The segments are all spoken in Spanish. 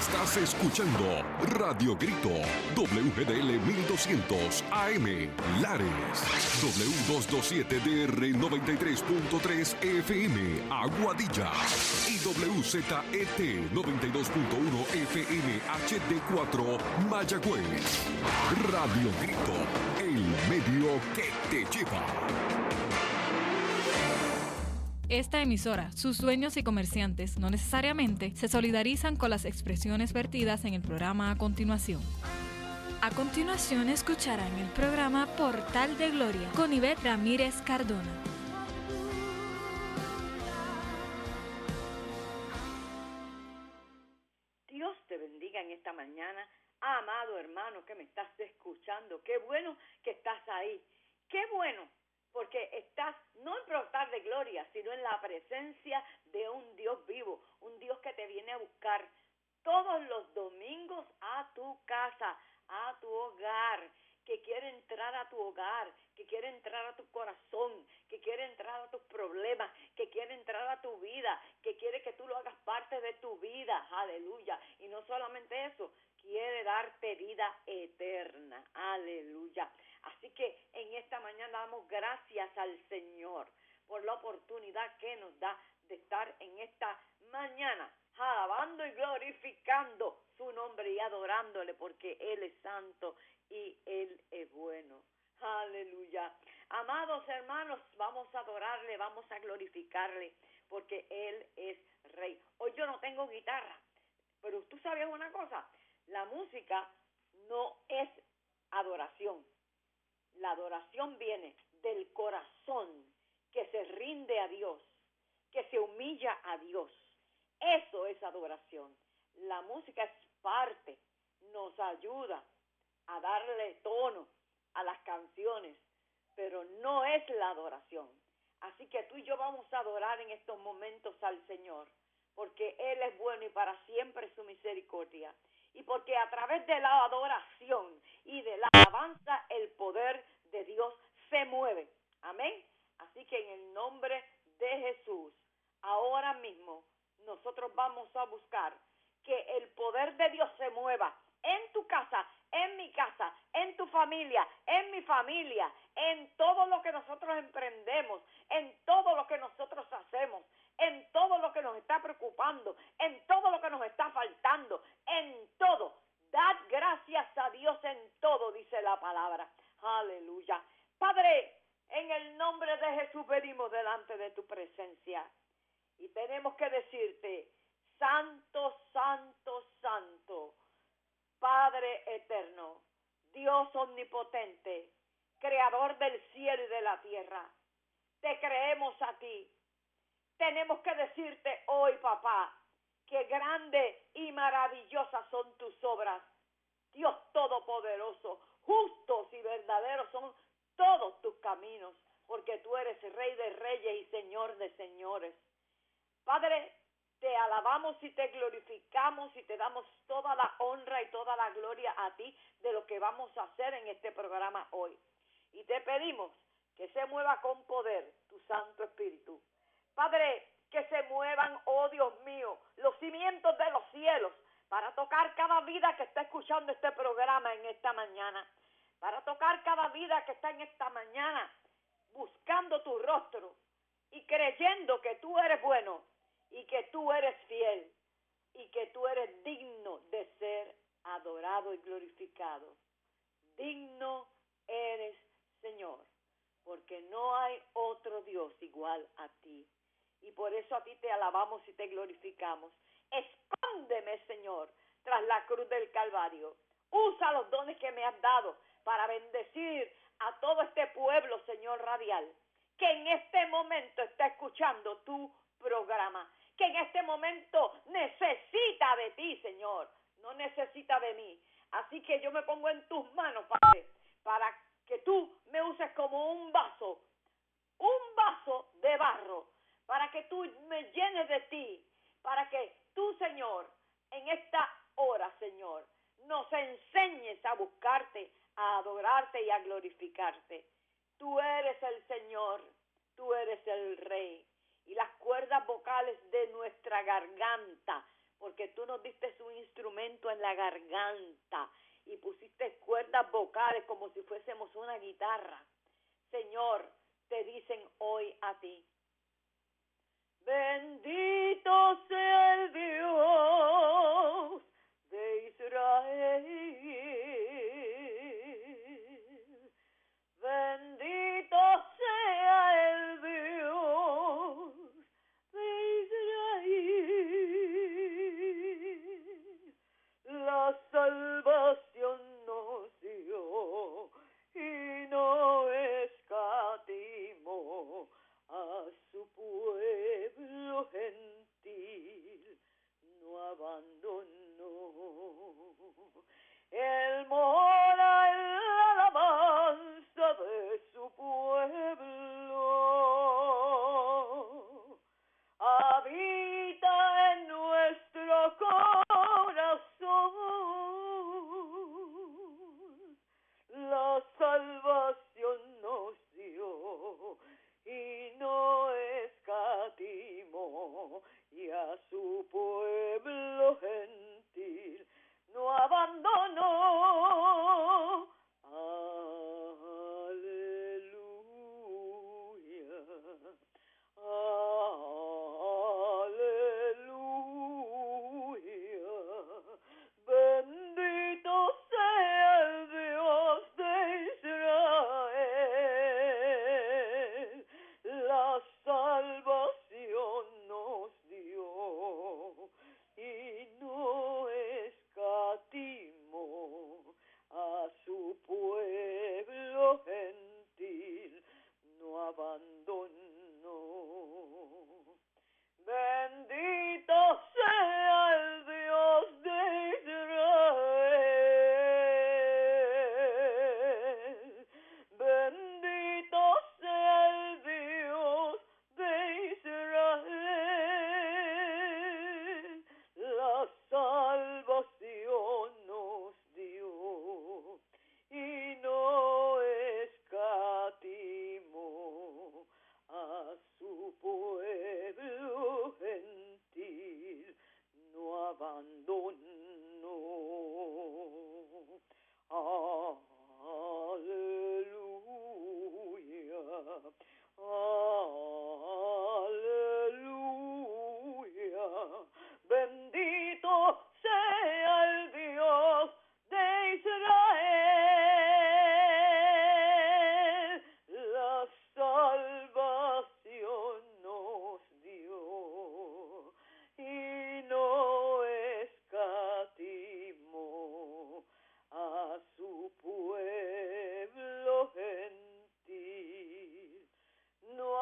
Estás escuchando Radio Grito, WGDL 1200 AM, Lares, W227DR 93.3 FM, Aguadilla, y WZET 92.1 FM HD4, Mayagüez. Radio Grito, el medio que te lleva. Esta emisora, sus dueños y comerciantes no necesariamente se solidarizan con las expresiones vertidas en el programa a continuación. A continuación escucharán el programa Portal de Gloria con Ivette Ramírez Cardona. Dios te bendiga en esta mañana, amado hermano que me estás escuchando. Qué bueno que estás ahí. Qué bueno. Porque estás no en portal de gloria, sino en la presencia de un Dios vivo, un Dios que te viene a buscar todos los domingos a tu casa, a tu hogar, que quiere entrar a tu hogar, que quiere entrar a tu corazón, que quiere entrar a tus problemas, que quiere entrar a tu vida, que quiere que tú lo hagas parte de tu vida, aleluya. Y no solamente eso, quiere darte vida eterna, aleluya. Así que en esta mañana damos gracias al Señor por la oportunidad que nos da de estar en esta mañana alabando y glorificando su nombre y adorándole porque Él es santo y Él es bueno. Aleluya. Amados hermanos, vamos a adorarle, vamos a glorificarle porque Él es Rey. Hoy yo no tengo guitarra, pero tú sabes una cosa, la música no es adoración. La adoración viene del corazón que se rinde a Dios, que se humilla a Dios. Eso es adoración. La música es parte, nos ayuda a darle tono a las canciones, pero no es la adoración. Así que tú y yo vamos a adorar en estos momentos al Señor, porque Él es bueno y para siempre su misericordia. Y porque a través de la adoración y de la alabanza, el poder de Dios se mueve. Amén. Así que en el nombre de Jesús, ahora mismo, nosotros vamos a buscar que el poder de Dios se mueva en tu casa, en mi casa, en tu familia, en mi familia, en todo lo que nosotros emprendemos, en todo lo que nosotros hacemos, en todo lo que nos está preocupando, en todo lo que nos está faltando, en todo. Dad gracias a Dios en todo, dice la palabra. Aleluya. Padre, en el nombre de Jesús venimos delante de tu presencia y tenemos que decirte, Santo, Santo, Santo, Padre eterno, Dios omnipotente, Creador del cielo y de la tierra, te creemos a ti. Tenemos que decirte hoy, papá, que grandes y maravillosas son tus obras. Dios Todopoderoso, justos y verdaderos son todos tus caminos, porque tú eres Rey de reyes y Señor de señores. Padre, te alabamos y te glorificamos y te damos toda la honra y toda la gloria a ti de lo que vamos a hacer en este programa hoy. Y te pedimos que se mueva con poder tu Santo Espíritu. Padre, que se muevan, oh Dios mío, los cimientos de los cielos para tocar cada vida que está escuchando este programa en esta mañana, para tocar cada vida que está en esta mañana buscando tu rostro y creyendo que tú eres bueno y que tú eres fiel y que tú eres digno de ser adorado y glorificado. Digno eres, Señor, porque no hay otro Dios igual a ti. Y por eso a ti te alabamos y te glorificamos. Escóndeme, Señor, tras la cruz del Calvario. Usa los dones que me has dado para bendecir a todo este pueblo, Señor radial, que en este momento está escuchando tu programa, que en este momento necesita de ti, Señor, no necesita de mí. Así que yo me pongo en tus manos, Padre, para que tú me uses como un vaso de barro, para que tú me llenes de ti, para que tú, Señor, en esta hora, Señor, nos enseñes a buscarte, a adorarte y a glorificarte. Tú eres el Señor, tú eres el Rey, y las cuerdas vocales de nuestra garganta porque tú nos diste un instrumento en la garganta y pusiste cuerdas vocales como si fuésemos una guitarra. Señor, te dicen hoy a ti: bendito sea el Dios de Israel. Bendito sea el Dios de Israel. La salvación nos dio y no escatimó a su pueblo gentil, no abandonó. Él mora en la alabanza de su pueblo, habita en nuestro corazón, la salvación nos dio y no escatimó, y a su pueblo gentil no abandonó. Aleluya, aleluya, bendito sea el Dios de Israel, la salvación nos dio y no escatimó a su pueblo gentil, no abandonó. Bendito sea el Dios de Israel, bendito sea el Dios de Israel, la salvación nos dio y no escatimó a su pueblo gentil, no abandonó. Aleluya, aleluya, bendito sea el Dios de Israel, la salvación nos dio y no escatimó a su pueblo gentil, no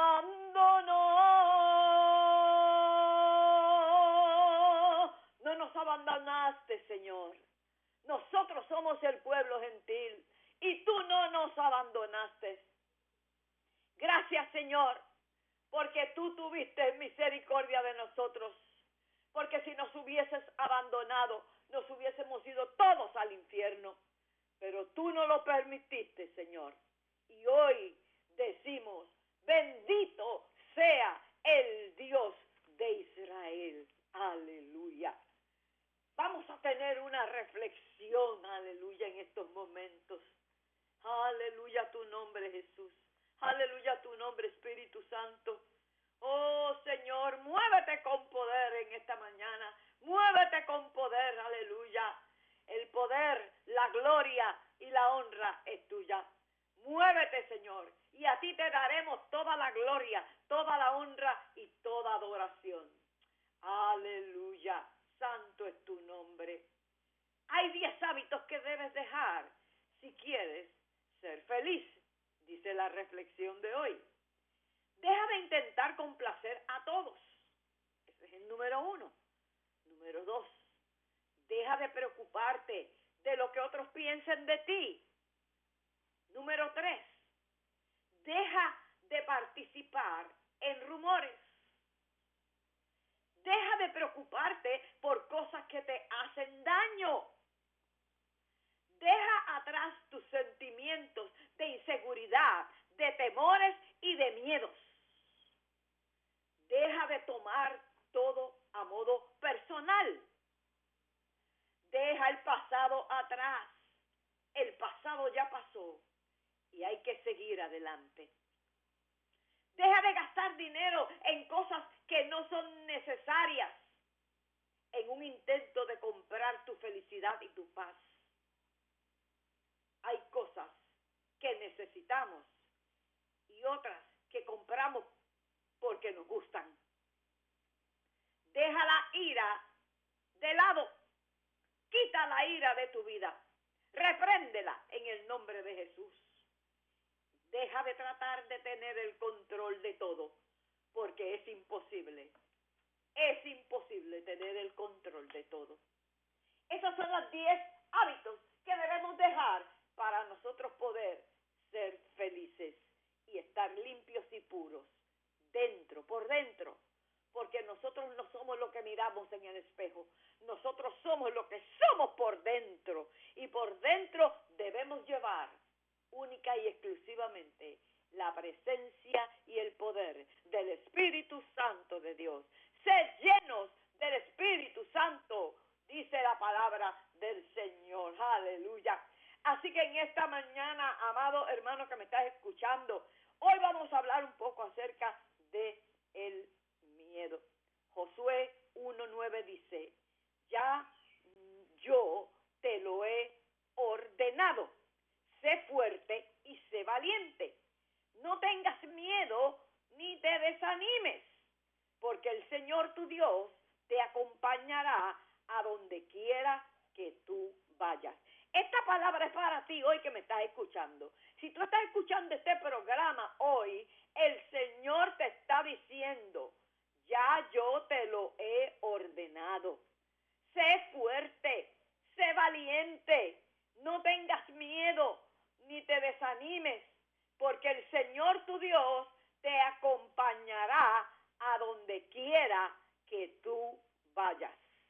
abandonó. No nos abandonaste, Señor. Nosotros somos el pueblo gentil y tú no nos abandonaste. Gracias, Señor, porque tú tuviste misericordia de nosotros, porque si nos hubieses abandonado, nos hubiésemos ido todos al infierno, pero tú no lo permitiste, Señor. Y hoy decimos: bendito sea el Dios de Israel. Aleluya. Vamos a tener una reflexión, aleluya, en estos momentos. Aleluya tu nombre, Jesús. Aleluya tu nombre, Espíritu Santo. Oh, Señor, muévete con poder en esta mañana. Muévete con poder, aleluya. El poder, la gloria y la honra es tuya. Muévete, Señor, y a ti te daremos toda la gloria, toda la honra y toda adoración. Aleluya. Santo es tu nombre. Hay 10 hábitos que debes dejar si quieres ser feliz, dice la reflexión de hoy. Deja de intentar complacer a todos. Ese es el número 1. Número 2. Deja de preocuparte de lo que otros piensen de ti. Número 3. Deja de participar en rumores. Deja de preocuparte por cosas que te hacen daño. Deja atrás tus sentimientos de inseguridad, de temores y de miedos. Deja de tomar todo a modo personal. atrás. El pasado ya pasó y hay que seguir adelante. Deja de gastar dinero en cosas que no son necesarias en un intento de comprar tu felicidad y tu paz. Hay cosas que necesitamos y otras que compramos porque nos gustan. Deja la ira de lado. Quita la ira de tu vida. Repréndela en el nombre de Jesús. Deja de tratar de tener el control de todo, porque es imposible. Es imposible tener el control de todo. Esos son los 10 hábitos que debemos dejar para nosotros poder ser felices y estar limpios y puros dentro, por dentro. Porque nosotros no somos lo que miramos en el espejo. Nosotros somos lo que somos por dentro. Y por dentro debemos llevar única y exclusivamente la presencia y el poder del Espíritu Santo de Dios. Sed llenos del Espíritu Santo, dice la palabra del Señor. Aleluya. Así que en esta mañana, amado hermano que me estás escuchando, hoy vamos a hablar un poco acerca de el miedo. Josué 1:9 dice, ya yo te lo he ordenado. Sé fuerte y sé valiente. No tengas miedo ni te desanimes, porque el Señor tu Dios te acompañará a donde quiera que tú vayas. Esta palabra es para ti hoy que me estás escuchando. Si tú estás escuchando este programa hoy, el Señor te está diciendo, ya yo te lo he ordenado. Sé fuerte, sé valiente, no tengas miedo ni te desanimes, porque el Señor tu Dios te acompañará a donde quiera que tú vayas.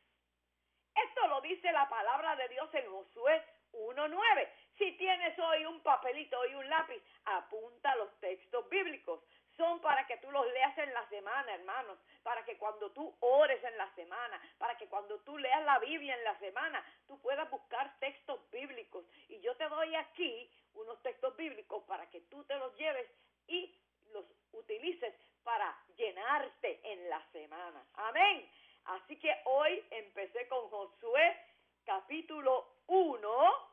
Esto lo dice la palabra de Dios en Josué 1:9. Si tienes hoy un papelito y un lápiz, apunta los textos bíblicos. Son para que tú los leas en la semana, hermanos, para que cuando tú ores en la semana, para que cuando tú leas la Biblia en la semana, tú puedas buscar textos bíblicos. Y yo te doy aquí unos textos bíblicos para que tú te los lleves y los utilices para llenarte en la semana. Amén. Así que hoy empecé con Josué capítulo 1,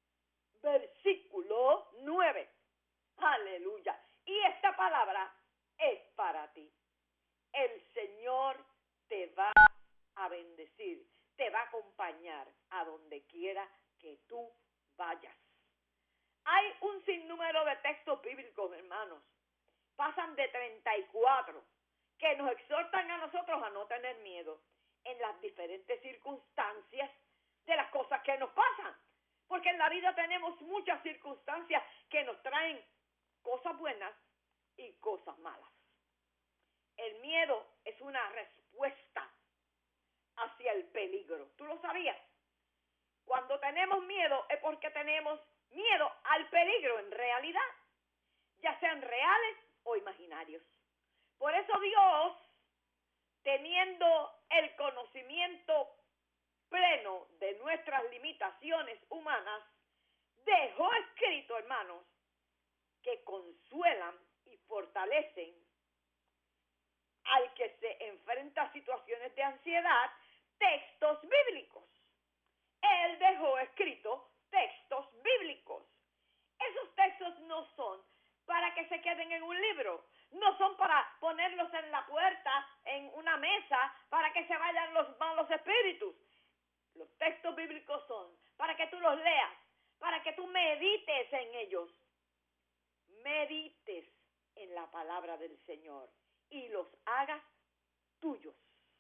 versículo 9. Aleluya. Y esta palabra es para ti. El Señor te va a bendecir, te va a acompañar a donde quiera que tú vayas. Hay un sinnúmero de textos bíblicos, hermanos. Pasan de 34, que nos exhortan a nosotros a no tener miedo en las diferentes circunstancias de las cosas que nos pasan. Porque en la vida tenemos muchas circunstancias que nos traen cosas buenas y cosas malas. El miedo es una respuesta hacia el peligro. ¿Tú lo sabías? Cuando tenemos miedo es porque tenemos miedo al peligro en realidad, ya sean reales o imaginarios. Por eso Dios, teniendo el conocimiento pleno de nuestras limitaciones humanas, dejó escrito, hermanos, que consuelan y fortalecen al que se enfrenta a situaciones de ansiedad, textos bíblicos. Él dejó escrito textos bíblicos. Esos textos no son para que se queden en un libro, no son para ponerlos en la puerta, en una mesa, para que se vayan los malos espíritus. Los textos bíblicos son para que tú los leas, para que tú medites en ellos. Medites en la palabra del Señor y los hagas tuyos.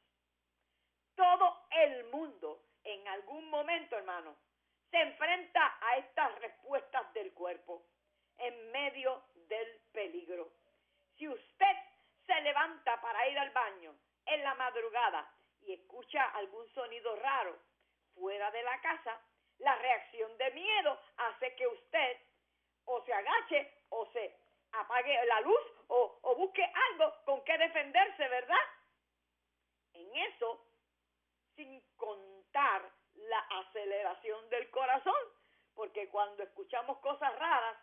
Todo el mundo en algún momento, hermano, se enfrenta a estas respuestas del cuerpo en medio del peligro. Si usted se levanta para ir al baño en la madrugada y escucha algún sonido raro fuera de la casa, la reacción de miedo hace que usted o se agache o se apague la luz o busque algo con que defenderse, ¿verdad? En eso, sin contar la aceleración del corazón, porque cuando escuchamos cosas raras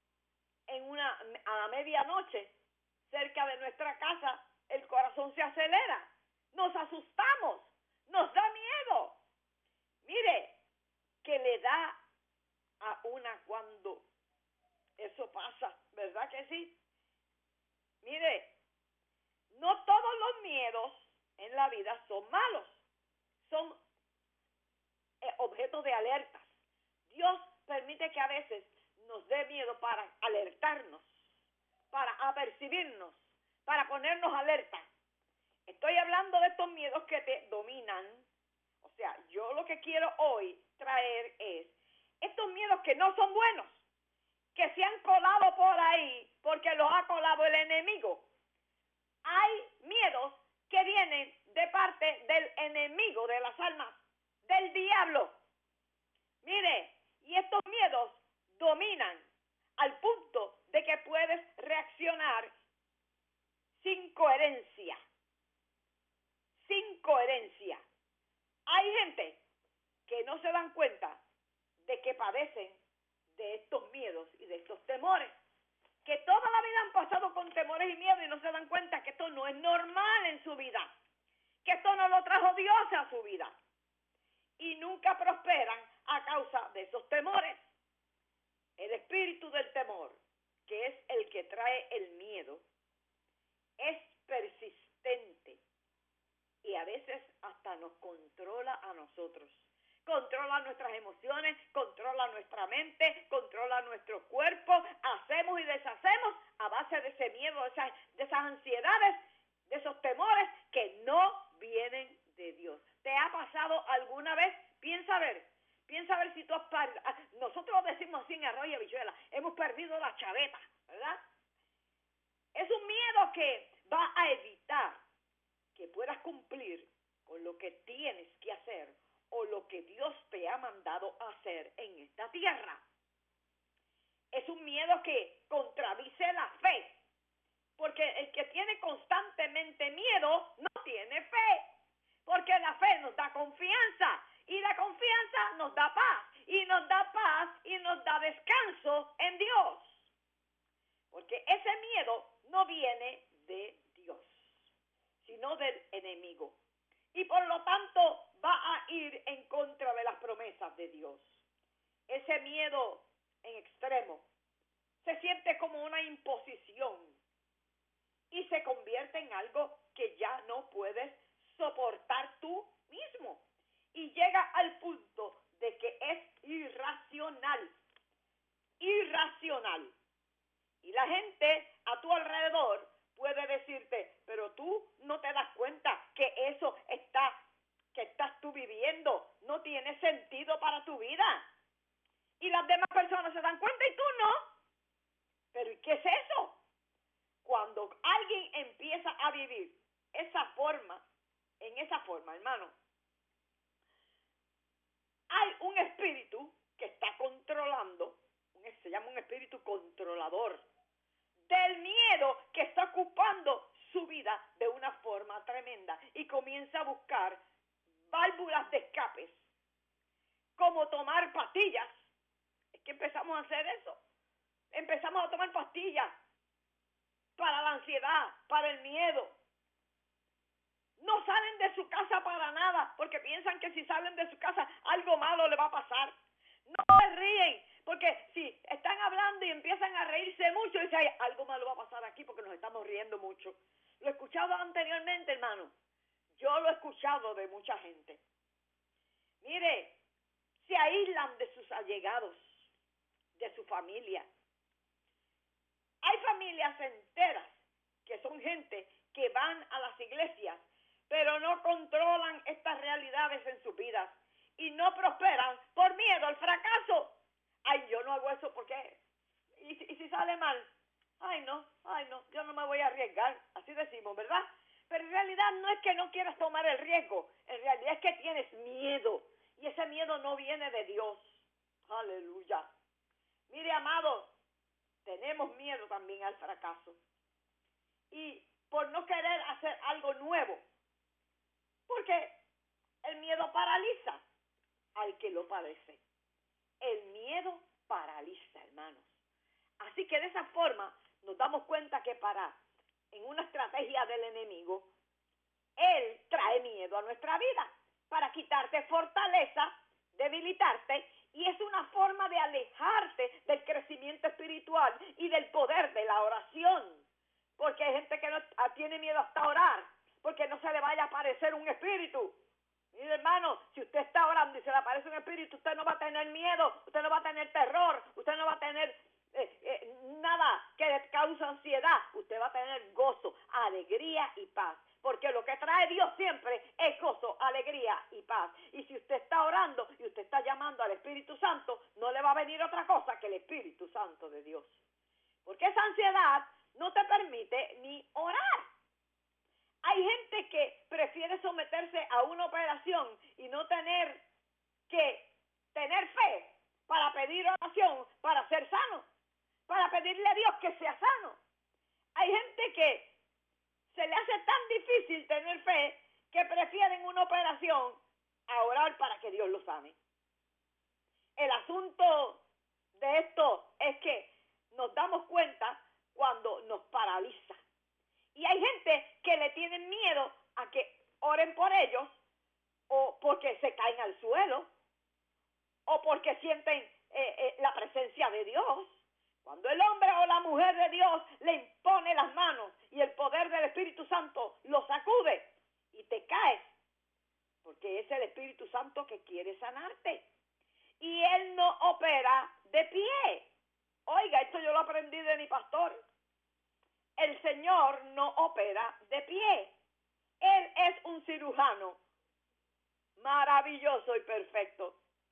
a la medianoche cerca de nuestra casa, el corazón se acelera, nos asustamos, nos da miedo. Mire, que le da a una cuando eso pasa, ¿verdad que sí? Mire, no todos los miedos en la vida son malos, son objetos de alertas. Dios permite que a veces nos dé miedo para alertarnos, para apercibirnos, para ponernos alerta. Estoy hablando de estos miedos que te dominan. O sea, yo lo que quiero hoy traer es estos miedos que no son buenos, que se han colado por ahí porque los ha colado el enemigo. Hay miedos que vienen de parte del enemigo de las almas, del diablo. Mire, y estos miedos dominan al punto de que puedes reaccionar sin coherencia. Sin coherencia. Hay gente que no se dan cuenta de que padecen de estos miedos y de estos temores, que toda la vida han pasado con temores y miedos y no se dan cuenta que esto no es normal en su vida, que esto no lo trajo Dios a su vida, y nunca prosperan a causa de esos temores. El espíritu del temor, que es el que trae el miedo, es persistente y a veces hasta nos controla a nosotros. Controla nuestras emociones, controla nuestra mente, controla nuestro cuerpo. Hacemos y deshacemos a base de ese miedo, de esas ansiedades, de esos temores que no vienen de Dios. ¿Te ha pasado alguna vez? Piensa a ver si tú has perdido. Nosotros decimos así en Arroyo y Habichuela, hemos perdido la chaveta, ¿verdad? Es un miedo que va a evitar que puedas cumplir con lo que tienes que hacer o lo que Dios te ha mandado a hacer en esta tierra. Es un miedo que contradice la fe, porque el que tiene constantemente miedo no tiene fe, porque la fe nos da confianza y la confianza nos da paz y nos da paz y nos da descanso en Dios, porque ese miedo no viene de Dios, sino del enemigo. Y por lo tanto va a ir en contra de las promesas de Dios. Ese miedo en extremo se siente como una imposición y se convierte en algo que ya no puedes soportar tú mismo. Y llega al punto de que es irracional. Irracional. Y la gente a tu alrededor puede decirte, pero tú no te das cuenta que eso que estás tú viviendo no tiene sentido para tu vida. Y las demás personas se dan cuenta y tú no. ¿Pero qué es eso? Cuando alguien empieza a vivir en esa forma, hermano, hay un espíritu que está controlando, se llama un espíritu controlador, del miedo que está ocupando su vida de una forma tremenda y comienza a buscar válvulas de escapes, como tomar pastillas. Es que empezamos a hacer eso. Empezamos a tomar pastillas para la ansiedad, para el miedo. No salen de su casa para nada, porque piensan que si salen de su casa algo malo le va a pasar. No se ríen, porque si están hablando y empiezan a reírse mucho, dicen, ay, algo malo va a pasar aquí porque nos estamos riendo mucho. Lo he escuchado anteriormente, hermano. Yo lo he escuchado de mucha gente. Mire, se aíslan de sus allegados, de su familia. Hay familias enteras que son gente que van a las iglesias, pero no controlan estas realidades en sus vidas y no prosperan por miedo al fracaso. Ay, yo no hago eso porque, y si sale mal, ay no, yo no me voy a arriesgar, así decimos, ¿verdad? Pero en realidad no es que no quieras tomar el riesgo, en realidad es que tienes miedo, y ese miedo no viene de Dios. Aleluya. Mire, amados, tenemos miedo también al fracaso, y por no querer hacer algo nuevo, porque el miedo paraliza. al que lo padece. El miedo paraliza, hermanos. Así que de esa forma nos damos cuenta que en una estrategia del enemigo, él trae miedo a nuestra vida para quitarte fortaleza, debilitarte, y es una forma de alejarte del crecimiento espiritual y del poder de la oración. Porque hay gente que no tiene miedo hasta orar, porque no se le vaya a aparecer un espíritu. Mire, hermano, si usted está orando y se le aparece un espíritu, usted no va a tener miedo, usted no va a tener terror, usted no va a tener nada que le cause ansiedad. Usted va a tener gozo, alegría y paz. Porque lo que trae Dios siempre es gozo, alegría y paz. Y si usted está orando y usted está llamando al Espíritu Santo, no le va a venir otra cosa que el Espíritu Santo de Dios. Porque esa ansiedad no te permite ni orar. Hay gente que prefiere someterse a una operación y no tener que tener fe para pedir oración, para ser sano, para pedirle a Dios que sea sano. Hay gente que se le hace tan difícil tener fe que prefieren una operación a orar para que Dios lo sane. El asunto de esto es que nos damos cuenta cuando nos paraliza. Y hay gente que le tienen miedo a que oren por ellos, o porque se caen al suelo, o porque sienten la presencia de Dios. Cuando el hombre o la mujer de Dios le impone las manos y el poder del Espíritu Santo lo sacude y te caes, porque es el Espíritu Santo que quiere sanarte. Y Él no opera de pie. Oiga, esto yo lo aprendí de mi pastor. El Señor no opera de pie. Él es un cirujano maravilloso y perfecto.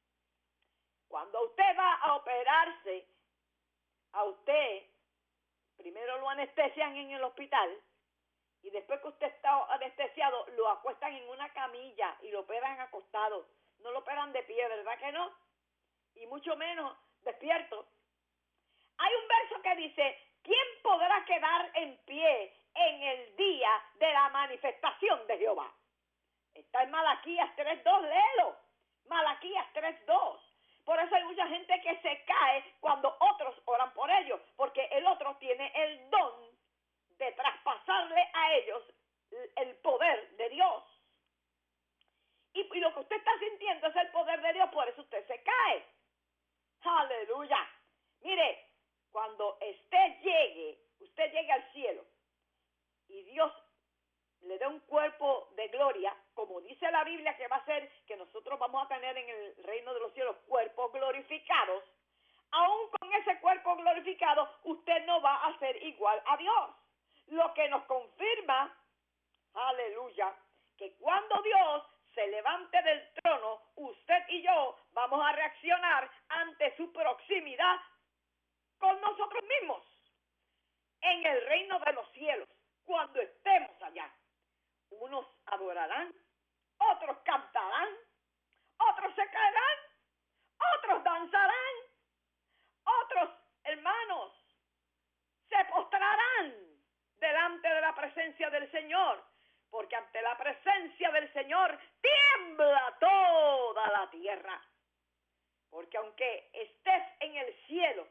Cuando usted va a operarse, a usted primero lo anestesian en el hospital y después que usted está anestesiado lo acuestan en una camilla y lo operan acostado. No lo operan de pie, ¿verdad que no? Y mucho menos despierto. Hay un verso que dice: ¿quién podrá quedar en pie en el día de la manifestación de Jehová? Está en Malaquías 3:2, léelo. Malaquías 3:2. Por eso hay mucha gente que se cae cuando otros oran por ellos, porque el otro tiene el don de traspasarle a ellos el poder de Dios. Y lo que usted está sintiendo es el poder de Dios, por eso usted se cae. Aleluya. Mire, cuando usted llegue al cielo y Dios le dé un cuerpo de gloria, como dice la Biblia que va a ser, que nosotros vamos a tener en el reino de los cielos cuerpos glorificados, aún con ese cuerpo glorificado, usted no va a ser igual a Dios. Lo que nos confirma, aleluya, que cuando Dios se levante del trono, usted y yo vamos a reaccionar ante su proximidad con nosotros mismos en el reino de los cielos. Cuando estemos allá, unos adorarán, otros cantarán, otros se caerán, otros danzarán, otros, hermanos, se postrarán delante de la presencia del Señor, porque ante la presencia del Señor tiembla toda la tierra. Porque aunque estés en el cielo,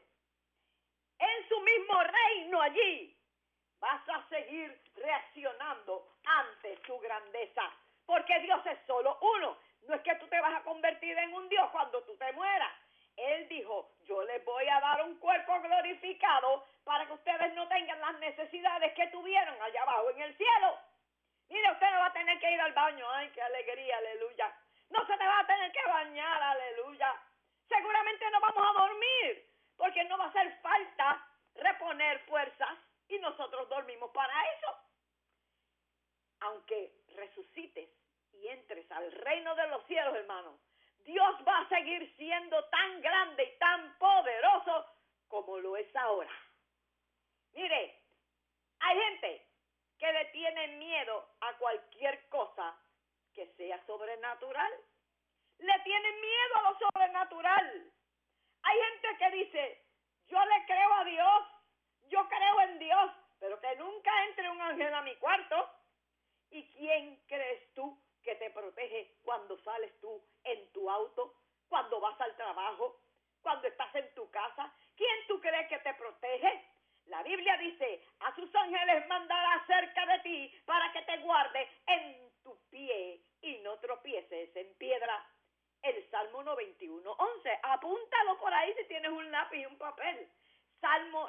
en su mismo reino allí, vas a seguir reaccionando ante su grandeza, porque Dios es solo uno. No es que tú te vas a convertir en un Dios cuando tú te mueras. Él dijo: yo les voy a dar un cuerpo glorificado para que ustedes no tengan las necesidades que tuvieron allá abajo en el cielo. Mire, usted no va a tener que ir al baño. ¡Ay, qué alegría! ¡Aleluya! No se te va a tener que bañar. ¡Aleluya! Seguramente no vamos a dormir, porque no va a hacer falta reponer fuerzas y nosotros dormimos para eso. Aunque resucites y entres al reino de los cielos, hermano, Dios va a seguir siendo tan grande y tan poderoso como lo es ahora. Mire, hay gente que le tiene miedo a cualquier cosa que sea sobrenatural. Le tienen miedo a lo sobrenatural. Hay gente que dice: yo le creo a Dios, yo creo en Dios, pero que nunca entre un ángel a mi cuarto. ¿Y quién crees tú que te protege cuando sales tú en tu auto? cuando vas al trabajo, cuando estás en tu casa. ¿Quién tú crees que te protege? La Biblia dice, a sus ángeles mandará cerca de ti para que te guarde en tu pie y no tropieces en piedra. El Salmo 91:11. Apúntalo por ahí si tienes un lápiz y un papel. Salmo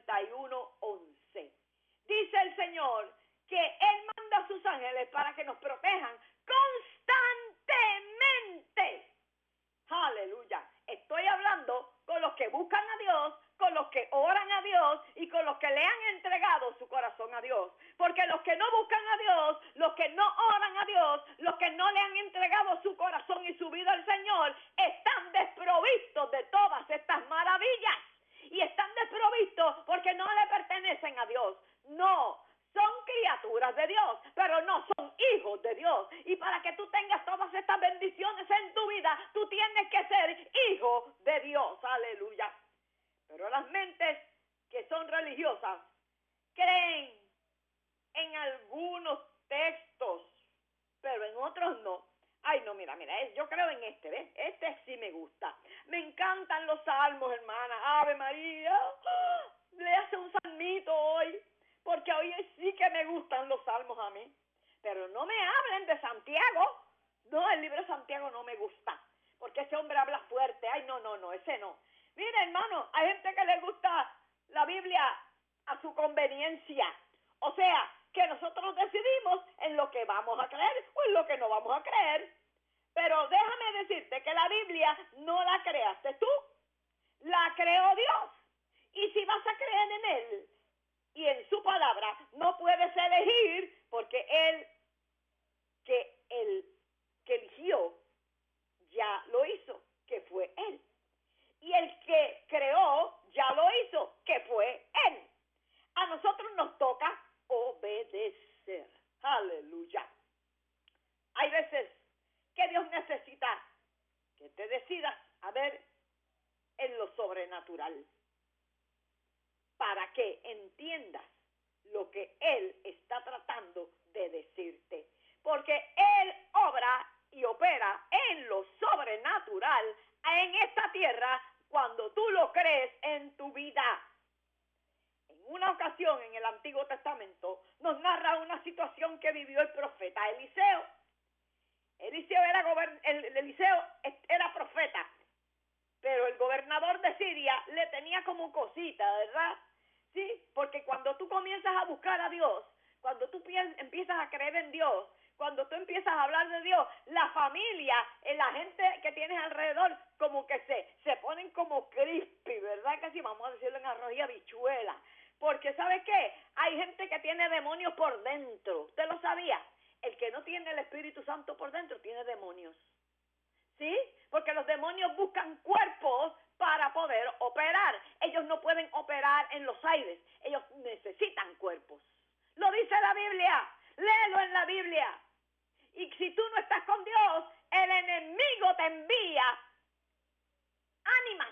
91:11. Dice el Señor que Él manda a sus ángeles para que nos protejan constantemente. Aleluya. Estoy hablando con los que buscan a Dios, con los que oran a Dios y con los que le han entregado su corazón a Dios. Porque los que no buscan a Dios, los que no oran a Dios, los que no le han entregado su corazón y su vida al Señor, están desprovistos de todas estas maravillas. Y están desprovistos porque no le pertenecen a Dios. No, son criaturas de Dios, pero no son hijos de Dios. Y para que tú tengas todas estas bendiciones en tu vida, tú tienes que ser hijo de Dios. Aleluya. Pero las mentes que son religiosas creen en algunos textos, pero en otros no. Ay, no, mira, yo creo en este, ¿ves? Este sí me gusta. Me encantan los salmos, hermana. Ave María, léase un salmito hoy, porque hoy sí que me gustan los salmos a mí. Pero no me hablen de Santiago. No, el libro de Santiago no me gusta, porque ese hombre habla fuerte. Ay, no, ese no. Mira, hermano, hay gente que le gusta la Biblia a su conveniencia. O sea, que nosotros decidimos en lo que vamos a creer o en lo que no vamos a creer. Pero déjame decirte que la Biblia no la creaste tú, la creó Dios. Y si vas a creer en Él y en su palabra, no puedes elegir, porque el que eligió ya lo hizo, que fue Él. Y el que creó ya lo hizo, que fue Él. A nosotros nos toca obedecer. Aleluya. Hay veces que Dios necesita que te decidas a ver en lo sobrenatural, para que entiendas lo que Él está tratando de decirte. Porque Él obra y opera en lo sobrenatural en esta tierra cuando tú lo crees en tu vida. En una ocasión en el Antiguo Testamento nos narra una situación que vivió el profeta Eliseo. Eliseo era profeta, pero el gobernador de Siria le tenía como cosita, ¿verdad? Sí, porque cuando tú comienzas a buscar a Dios, cuando tú empiezas a creer en Dios, cuando tú empiezas a hablar de Dios, la familia, la gente que tienes alrededor, como que se ponen como crispy, ¿verdad? Que sí, vamos a decirlo en arroz y habichuela. Porque, ¿sabe qué? Hay gente que tiene demonios por dentro. ¿Usted lo sabía? El que no tiene el Espíritu Santo por dentro tiene demonios. ¿Sí? Porque los demonios buscan cuerpos para poder operar. Ellos no pueden operar en los aires. Ellos necesitan cuerpos. Lo dice la Biblia. Léelo en la Biblia. Y si tú no estás con Dios, el enemigo te envía ánimas,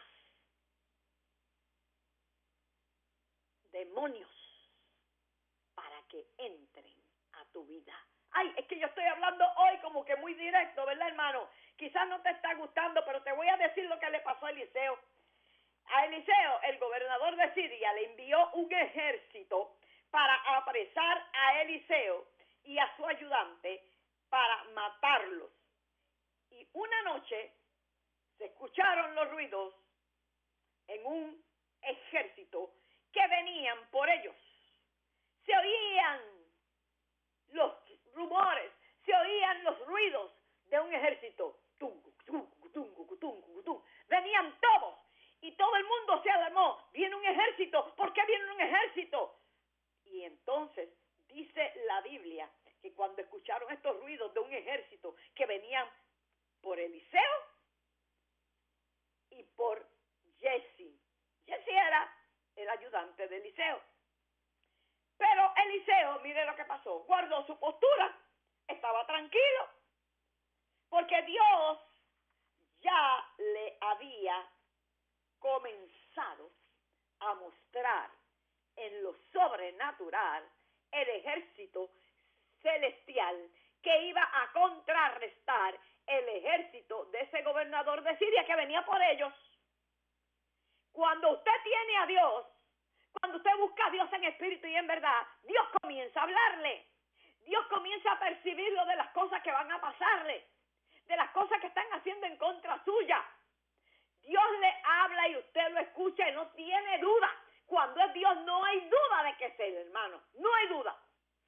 demonios, para que entren a tu vida. Ay, es que yo estoy hablando hoy como que muy directo, ¿verdad, hermano? Quizás no te está gustando, pero te voy a decir lo que le pasó a Eliseo. A Eliseo, el gobernador de Siria, le envió un ejército para apresar a Eliseo y a su ayudante para matarlos. Y una noche se escucharon los ruidos en un ejército que venían por ellos. Se oían los rumores, se oían los ruidos de un ejército. Venían todos y todo el mundo se alarmó. Viene un ejército. ¿Por qué viene un ejército? Y entonces dice la Biblia que cuando escucharon estos ruidos de un ejército que venían por Eliseo y por Jesse. Jesse era el ayudante de Eliseo. Pero Eliseo, mire lo que pasó, guardó su postura, estaba tranquilo, porque Dios ya le había comenzado a mostrar en lo sobrenatural el ejército celestial que iba a contrarrestar el ejército de ese gobernador de Siria que venía por ellos. Cuando usted tiene a Dios, cuando usted busca a Dios en espíritu y en verdad, Dios comienza a hablarle. Dios comienza a percibirlo de las cosas que van a pasarle, de las cosas que están haciendo en contra suya. Dios le habla y usted lo escucha y no tiene duda. Cuando es Dios no hay duda de que es Él, hermano. No hay duda.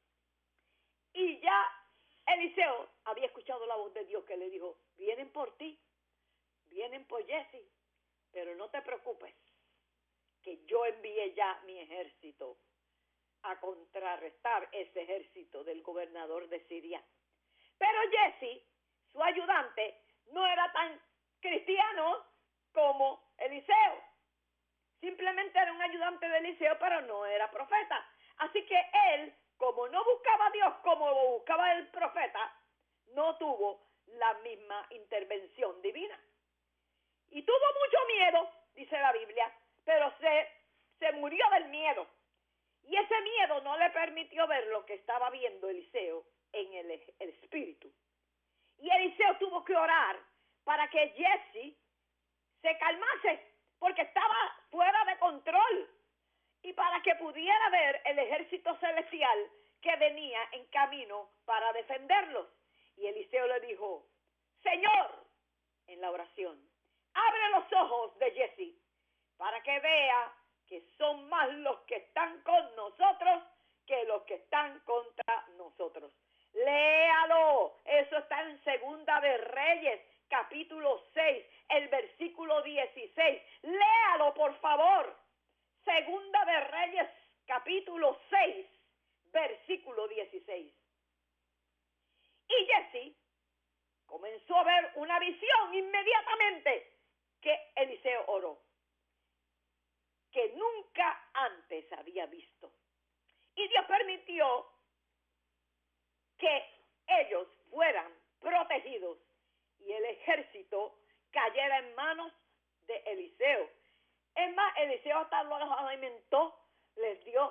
Y ya Eliseo había escuchado la voz de Dios que le dijo, vienen por ti, vienen por Jesse, pero no te preocupes, que yo envié ya mi ejército a contrarrestar ese ejército del gobernador de Siria. Pero Jesse, su ayudante, no era tan cristiano como Eliseo. Simplemente era un ayudante de Eliseo, pero no era profeta. Así que él, como no buscaba a Dios como lo buscaba el profeta, no tuvo la misma intervención divina. Y tuvo mucho miedo, dice la Biblia, pero se murió del miedo. Y ese miedo no le permitió ver lo que estaba viendo Eliseo en el espíritu. Y Eliseo tuvo que orar para que Jesse se calmase, porque estaba fuera de control, y para que pudiera ver el ejército celestial que venía en camino para defenderlos. Y Eliseo le dijo, Señor, en la oración, abre los ojos de Jesse para que vea que son más los que están con nosotros que los que están contra nosotros. Léalo, eso está en Segunda de Reyes, capítulo 6, el versículo 16. Léalo, por favor. Segunda de Reyes, capítulo 6, versículo 16. Y Jesse comenzó a ver una visión inmediatamente que Eliseo oró, que nunca antes había visto. Y Dios permitió que ellos fueran protegidos y el ejército cayera en manos de Eliseo. Es más, Eliseo hasta los alimentó, les dio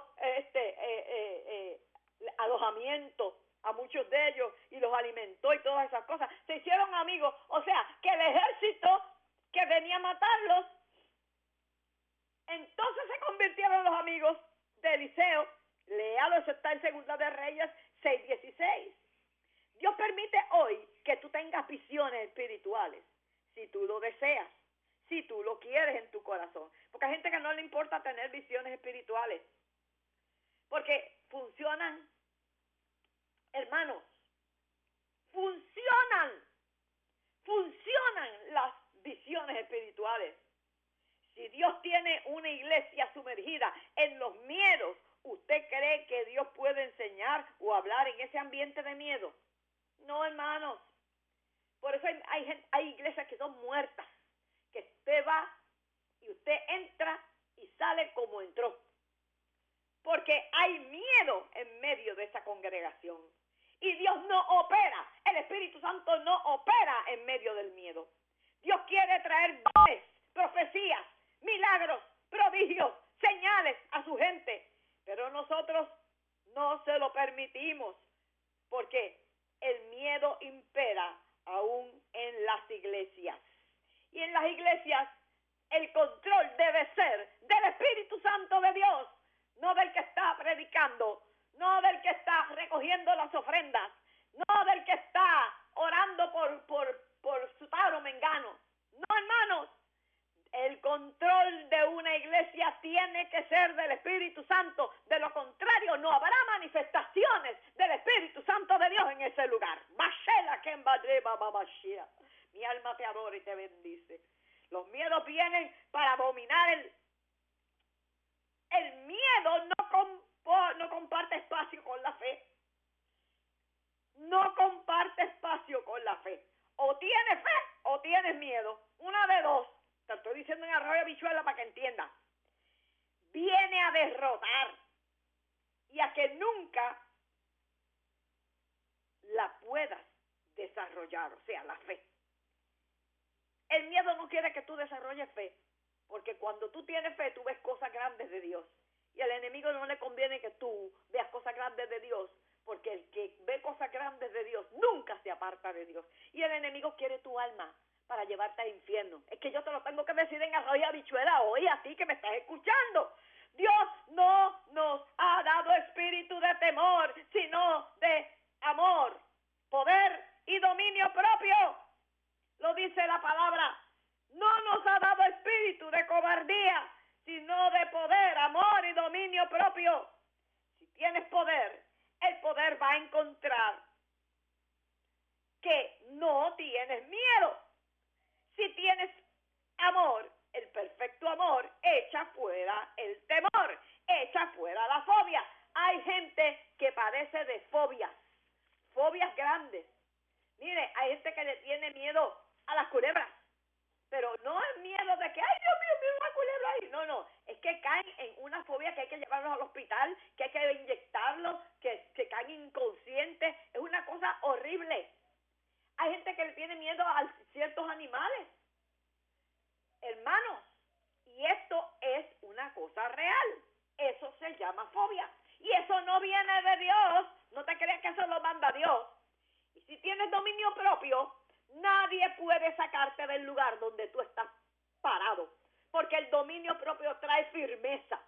alojamiento a muchos de ellos y los alimentó y todas esas cosas. Se hicieron amigos, o sea, que el ejército que venía a matarlos, entonces se convirtieron en los amigos de Eliseo. Léalo, eso está en Segunda de Reyes 6:16. Dios permite hoy que tú tengas visiones espirituales, si tú lo deseas, si tú lo quieres en tu corazón. Porque hay gente que no le importa tener visiones espirituales, porque funcionan, hermanos, funcionan las visiones espirituales. Si Dios tiene una iglesia sumergida en los miedos, ¿usted cree que Dios puede enseñar o hablar en ese ambiente de miedo? No, hermanos. Por eso hay iglesias que son muertas, que usted va y usted entra y sale como entró, porque hay miedo en medio de esa congregación. Y Dios no opera, el Espíritu Santo no opera en medio del miedo. Dios quiere traer dones, profecías, milagros, prodigios, señales a su gente, pero nosotros no se lo permitimos, porque el miedo impera aún en las iglesias. Y en las iglesias el control debe ser del Espíritu Santo de Dios, no del que está predicando, no del que está recogiendo las ofrendas, no del que está orando por su taro mengano. No, hermanos, el control de una iglesia tiene que ser del Espíritu Santo. De lo contrario, no habrá manifestaciones del Espíritu Santo de Dios en ese lugar. Mi alma te adora y te bendice. Los miedos vienen para dominar el miedo. No comparte espacio con la fe. No comparte espacio con la fe. O tienes fe o tienes miedo. Una de dos. Te estoy diciendo en arroyo de habichuela para que entiendas. Viene a derrotar y a que nunca la puedas desarrollar, o sea, la fe. El miedo no quiere que tú desarrolles fe, porque cuando tú tienes fe, tú ves cosas grandes de Dios. Y al enemigo no le conviene que tú veas cosas grandes de Dios, porque el que ve cosas grandes de Dios nunca se aparta de Dios. Y el enemigo quiere tu alma para llevarte al infierno. Es que yo te lo tengo que decir en arroz y habichuela hoy, a ti que me estás escuchando. Dios no nos ha dado espíritu de temor, sino de amor, poder y dominio propio. Lo dice la palabra. No nos ha dado espíritu de cobardía, sino de poder, amor y dominio propio. Si tienes poder, el poder va a encontrar que no tienes miedo. Si tienes amor, el perfecto amor echa fuera el temor, echa fuera la fobia. Hay gente que padece de fobias grandes. Mire, hay gente que le tiene miedo a las culebras, pero no es miedo de que, ay Dios mío, mira una culebra ahí. No, es que caen en una fobia que hay que llevarlos al hospital, que hay que inyectarlos, que caen inconscientes. Es una cosa horrible. Hay gente que le tiene miedo a ciertos animales, hermanos, y esto es una cosa real. Eso se llama fobia. Y eso no viene de Dios. No te creas que eso lo manda Dios. Y si tienes dominio propio, nadie puede sacarte del lugar donde tú estás parado. Porque el dominio propio trae firmeza.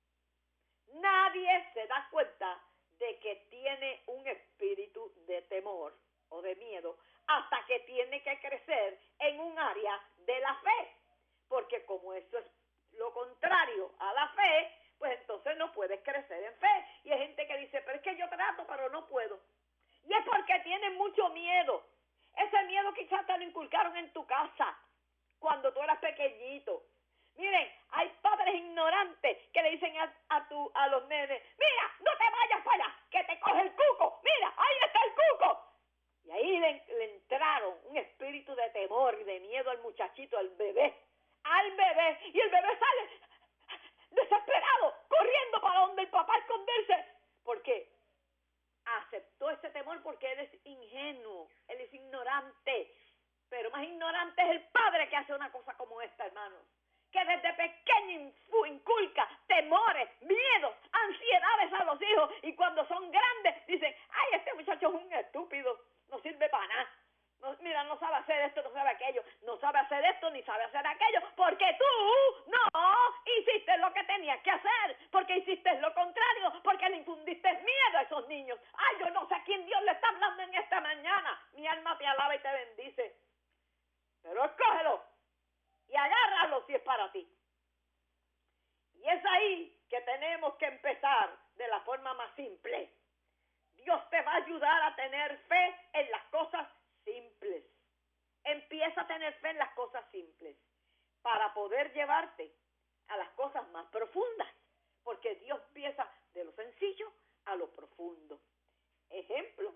Nadie se da cuenta de que tiene un espíritu de temor o de miedo hasta que tiene que crecer en un área de la fe. Porque como eso es lo contrario a la fe, pues entonces no puedes crecer en fe. Y hay gente que dice, pero es que yo trato, pero no puedo. Y es porque tienen mucho miedo. Ese miedo quizás te lo inculcaron en tu casa cuando tú eras pequeñito. Miren, hay padres ignorantes que le dicen a los nenes, mira, no te vayas para allá, que te coge el cuco. Mira, ahí está el cuco. Y ahí le entraron un espíritu de temor y de miedo al muchachito, al bebé. Y el bebé sale desesperado, corriendo para donde el papá esconderse, porque aceptó ese temor porque él es ingenuo, él es ignorante, pero más ignorante es el padre que hace una cosa como esta, hermanos, que desde pequeño inculca temores, miedos, ansiedades a los hijos, y cuando son grandes dicen, ay, este muchacho es un estúpido, no sirve para nada. No, mira, no sabe hacer esto, no sabe aquello, no sabe hacer esto, ni sabe hacer aquello, porque tú no hiciste lo que tenías que hacer, porque hiciste lo contrario, porque le infundiste miedo a esos niños. Ay, yo no sé a quién Dios le está hablando en esta mañana. Mi alma te alaba y te bendice. Pero escógelo y agárralo si es para ti. Y es ahí que tenemos que empezar de la forma más simple. Dios te va a ayudar a tener fe en las cosas simples. Empieza a tener fe en las cosas simples para poder llevarte a las cosas más profundas, porque Dios empieza de lo sencillo a lo profundo. Ejemplo.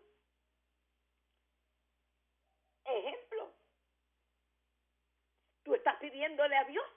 Tú estás pidiéndole a Dios,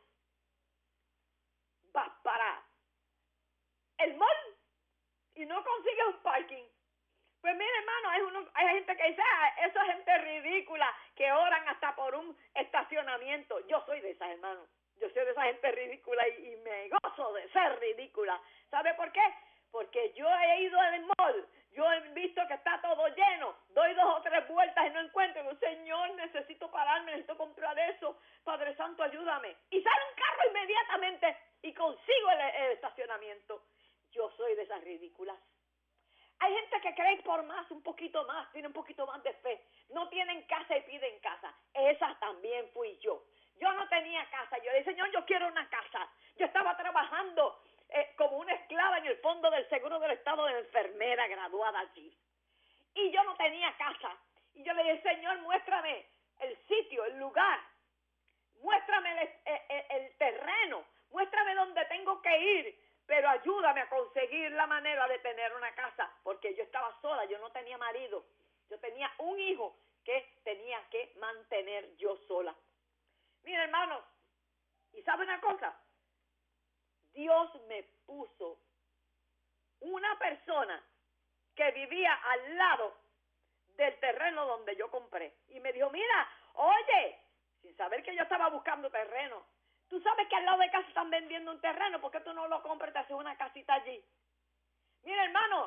vas para el mall y no consigues un parking. Pues mire, hermano, hay gente que dice, eso es gente ridícula, que oran hasta por un estacionamiento. Yo soy de esas, hermano. Yo soy de esa gente ridícula y me gozo de ser ridícula. ¿Sabe por qué? Porque yo he ido al mall, yo he visto que está todo lleno, doy 2 o 3 vueltas y no encuentro. Digo, Señor, necesito pararme, necesito comprar eso. Padre Santo, ayúdame. Y sale un carro inmediatamente y consigo el estacionamiento. Yo soy de esas ridículas. Hay gente que cree por más, un poquito más, tiene un poquito más de fe. No tienen casa y piden casa. Esa también fui yo. Yo no tenía casa. Yo le dije, Señor, yo quiero una casa. Yo estaba trabajando como una esclava en el fondo del Seguro del Estado de enfermera graduada allí. Y yo no tenía casa. Y yo le dije, Señor, muéstrame el sitio, el lugar. Muéstrame el terreno. Muéstrame dónde tengo que ir. Pero ayúdame a conseguir la manera de tener una casa, porque yo estaba sola, yo no tenía marido, yo tenía un hijo que tenía que mantener yo sola. Mira, hermanos, ¿y sabe una cosa? Dios me puso una persona que vivía al lado del terreno donde yo compré, y me dijo, mira, oye, sin saber que yo estaba buscando terreno, tú sabes que al lado de casa están vendiendo un terreno, ¿por qué tú no lo compras y te haces una casita allí? Mira, hermano,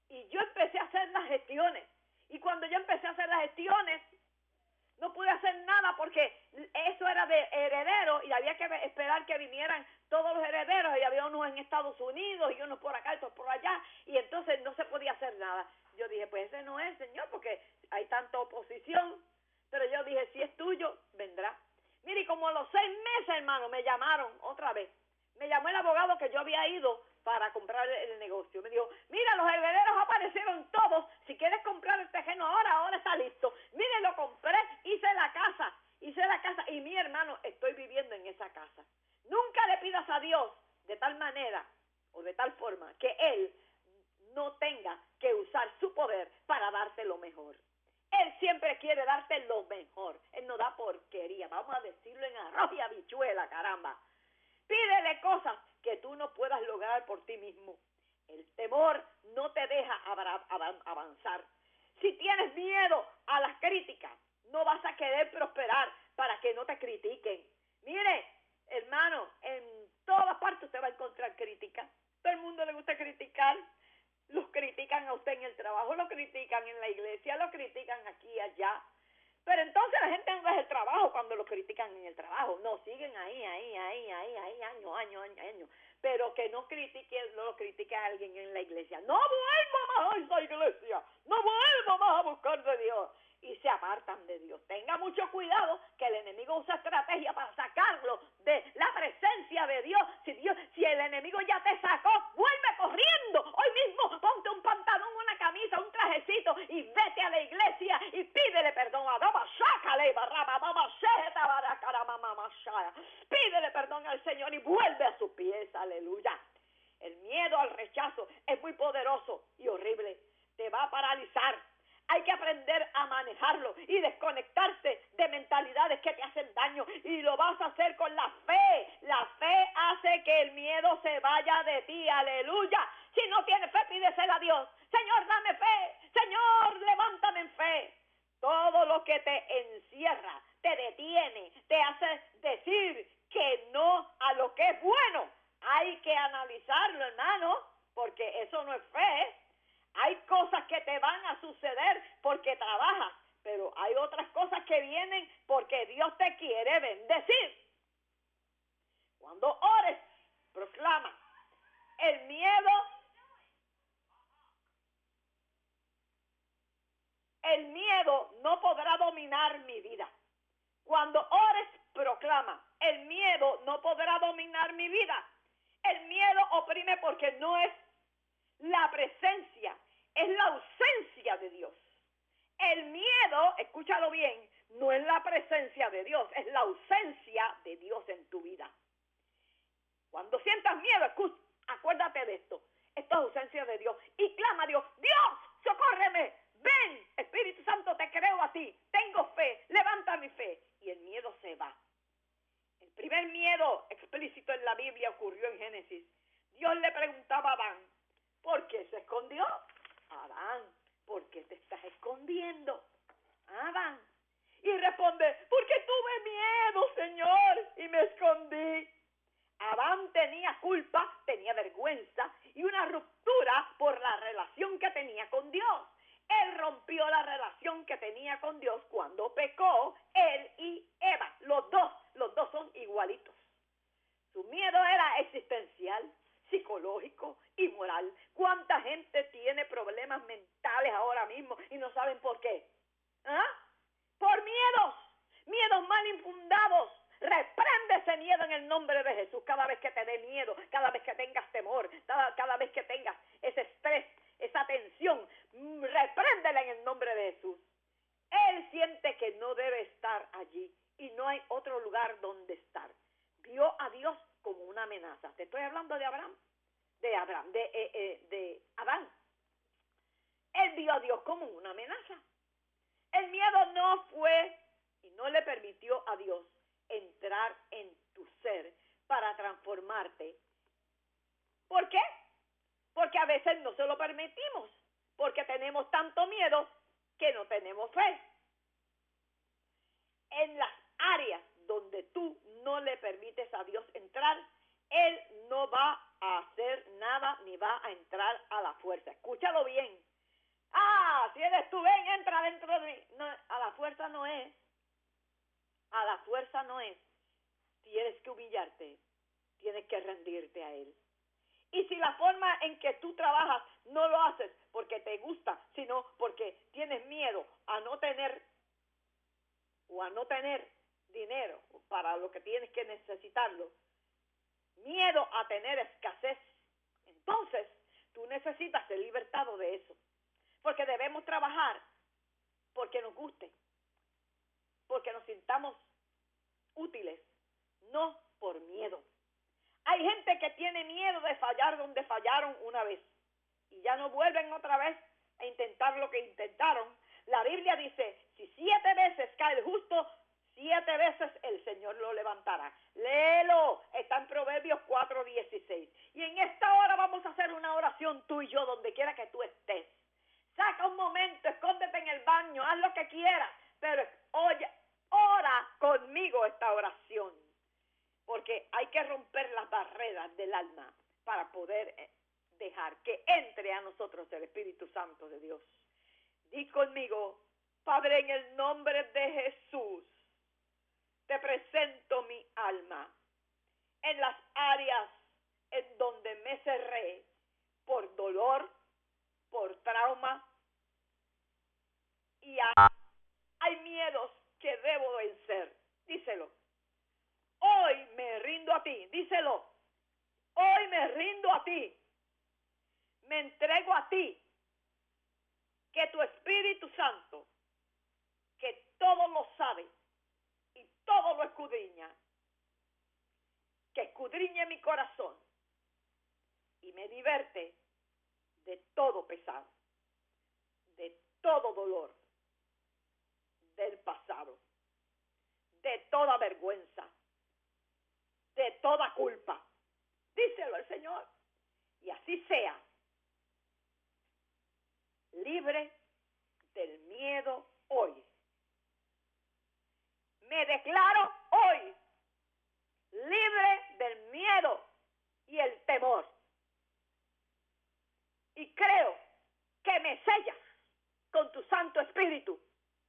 Y yo empecé a hacer las gestiones. Y cuando yo empecé a hacer las gestiones, no pude hacer nada porque eso era de heredero y había que esperar que vinieran todos los herederos, y había unos en Estados Unidos y unos por acá y otros por allá, y entonces no se podía hacer nada. Yo dije, pues ese no es, Señor, porque hay tanta oposición. Pero yo dije, si es tuyo, vendrá. Mire, y como a los 6 meses, hermano, me llamaron otra vez. Me llamó el abogado que yo había ido para comprar el negocio. Me dijo, mira, los herederos aparecieron todos. Si quieres comprar el terreno ahora está listo. Mire, lo compré, hice la casa. Y mi hermano, estoy viviendo en esa casa. Nunca le pidas a Dios de tal manera o de tal forma que Él no tenga que usar su poder para darte lo mejor. Él siempre quiere darte lo mejor. Él no da porquería. Vamos a decirlo en arroz y habichuela, caramba. Pídele cosas que tú no puedas lograr por ti mismo. El temor no te deja avanzar. Si tienes miedo a las críticas, no vas a querer prosperar para que no te critiquen. Mire, hermano, en todas partes usted va a encontrar críticas. Todo el mundo le gusta criticar. Los critican a usted en el trabajo, lo critican en la iglesia, lo critican aquí y allá. Pero entonces la gente no deja el trabajo cuando lo critican en el trabajo. No, siguen ahí, años. Pero que no lo critique a alguien en la iglesia. No vuelvo más a esa iglesia. No vuelvo más a buscar de Dios. Y se apartan de Dios. Tenga mucho cuidado que el enemigo usa estrategia para sacarlo de la presencia de Dios. Si el enemigo ya te sacó, vuelve corriendo. Hoy mismo ponte un pantalón, una camisa, un trajecito y vete a la iglesia y pídele perdón a Dios. Pídele perdón al Señor y vuelve a sus pies. Aleluya. El miedo al rechazo es muy poderoso y horrible. Te va a paralizar. Hay que aprender a manejarlo y desconectarse de mentalidades que te hacen daño. Y lo vas a hacer con la fe. La fe hace que el miedo se vaya de ti. Aleluya. Si no tienes fe, pídesela a Dios. Señor, dame fe. Señor, levántame en fe. Todo lo que te encierra, te detiene, te hace decir que no a lo que es bueno. Hay que analizarlo, hermano, porque eso no es fe. Hay cosas que te van a suceder porque trabajas, pero hay otras cosas que vienen porque Dios te quiere bendecir. Cuando ores, proclama. El miedo no podrá dominar mi vida. Cuando ores, proclama. El miedo no podrá dominar mi vida. El miedo oprime porque no es la presencia, es la ausencia de Dios. El miedo, escúchalo bien, no es la presencia de Dios, es la ausencia de Dios en tu vida. Cuando sientas miedo, acuérdate de esto. Esto es ausencia de Dios. Y clama a Dios, Dios, socórreme, ven, Espíritu Santo, te creo a ti, tengo fe, levanta mi fe. Y el miedo se va. El primer miedo explícito en la Biblia ocurrió en Génesis. Dios le preguntaba a Adán, ¿por qué se escondió? Adán, ¿por qué te estás escondiendo? Adán. Y responde, porque tuve miedo, Señor, y me escondí. Adán tenía culpa, tenía vergüenza y una ruptura por la relación que tenía con Dios. Él rompió la relación que tenía con Dios cuando pecó, él y Eva. Los dos son igualitos. Su miedo era existencial, psicológico y moral. ¿Cuánta gente tiene problemas mentales ahora mismo y no saben por qué? ¿Ah? Por miedos mal infundados. Reprende ese miedo en el nombre de Jesús. Cada vez que te dé miedo, cada vez que tengas temor, cada vez que tengas ese estrés, esa tensión, repréndela en el nombre de Jesús. Él siente que no debe estar allí y no hay otro lugar donde estar. Vio a Dios como una amenaza. Te estoy hablando de Adán. Él vio a Dios como una amenaza. El miedo no fue y no le permitió a Dios entrar en tu ser para transformarte. ¿Por qué? Porque a veces no se lo permitimos, porque tenemos tanto miedo que no tenemos fe. En las áreas donde tú no le permites a Dios entrar, Él no va a hacer nada ni va a entrar a la fuerza. Escúchalo bien. Si eres tú, ven, entra dentro de mí. No, a la fuerza no es. A la fuerza no es. Tienes que humillarte. Tienes que rendirte a Él. Y si la forma en que tú trabajas no lo haces porque te gusta, sino porque tienes miedo a no tener o a no tener dinero para lo que tienes que necesitarlo, miedo a tener escasez, entonces tú necesitas ser libertado de eso. Porque debemos trabajar porque nos guste, porque nos sintamos útiles, no por miedo. Hay gente que tiene miedo de fallar donde fallaron una vez y ya no vuelven otra vez a intentar lo que intentaron. La Biblia dice, si 7 veces cae el justo, 7 veces el Señor lo levantará. Léelo, está en Proverbios 4:16. Y en esta hora vamos a hacer una oración tú y yo, donde quiera que tú estés. Saca un momento, escóndete en el baño, haz lo que quieras, pero oye, ora conmigo esta oración. Porque hay que romper las barreras del alma para poder dejar que entre a nosotros el Espíritu Santo de Dios. Di conmigo, Padre, en el nombre de Jesús, te presento mi alma en las áreas en donde me cerré por dolor, por trauma, y hay miedos que debo vencer. Díselo. Hoy me rindo a ti, díselo. Hoy me rindo a ti. Me entrego a ti. Que tu Espíritu Santo, que todo lo sabe y todo lo escudriña, que escudriñe mi corazón y me liberte de todo pesar, de todo dolor, del pasado, de toda vergüenza, de toda culpa. Díselo al Señor. Y así sea. Libre del miedo hoy. Me declaro hoy libre del miedo y el temor. Y creo que me sellas con tu Santo Espíritu.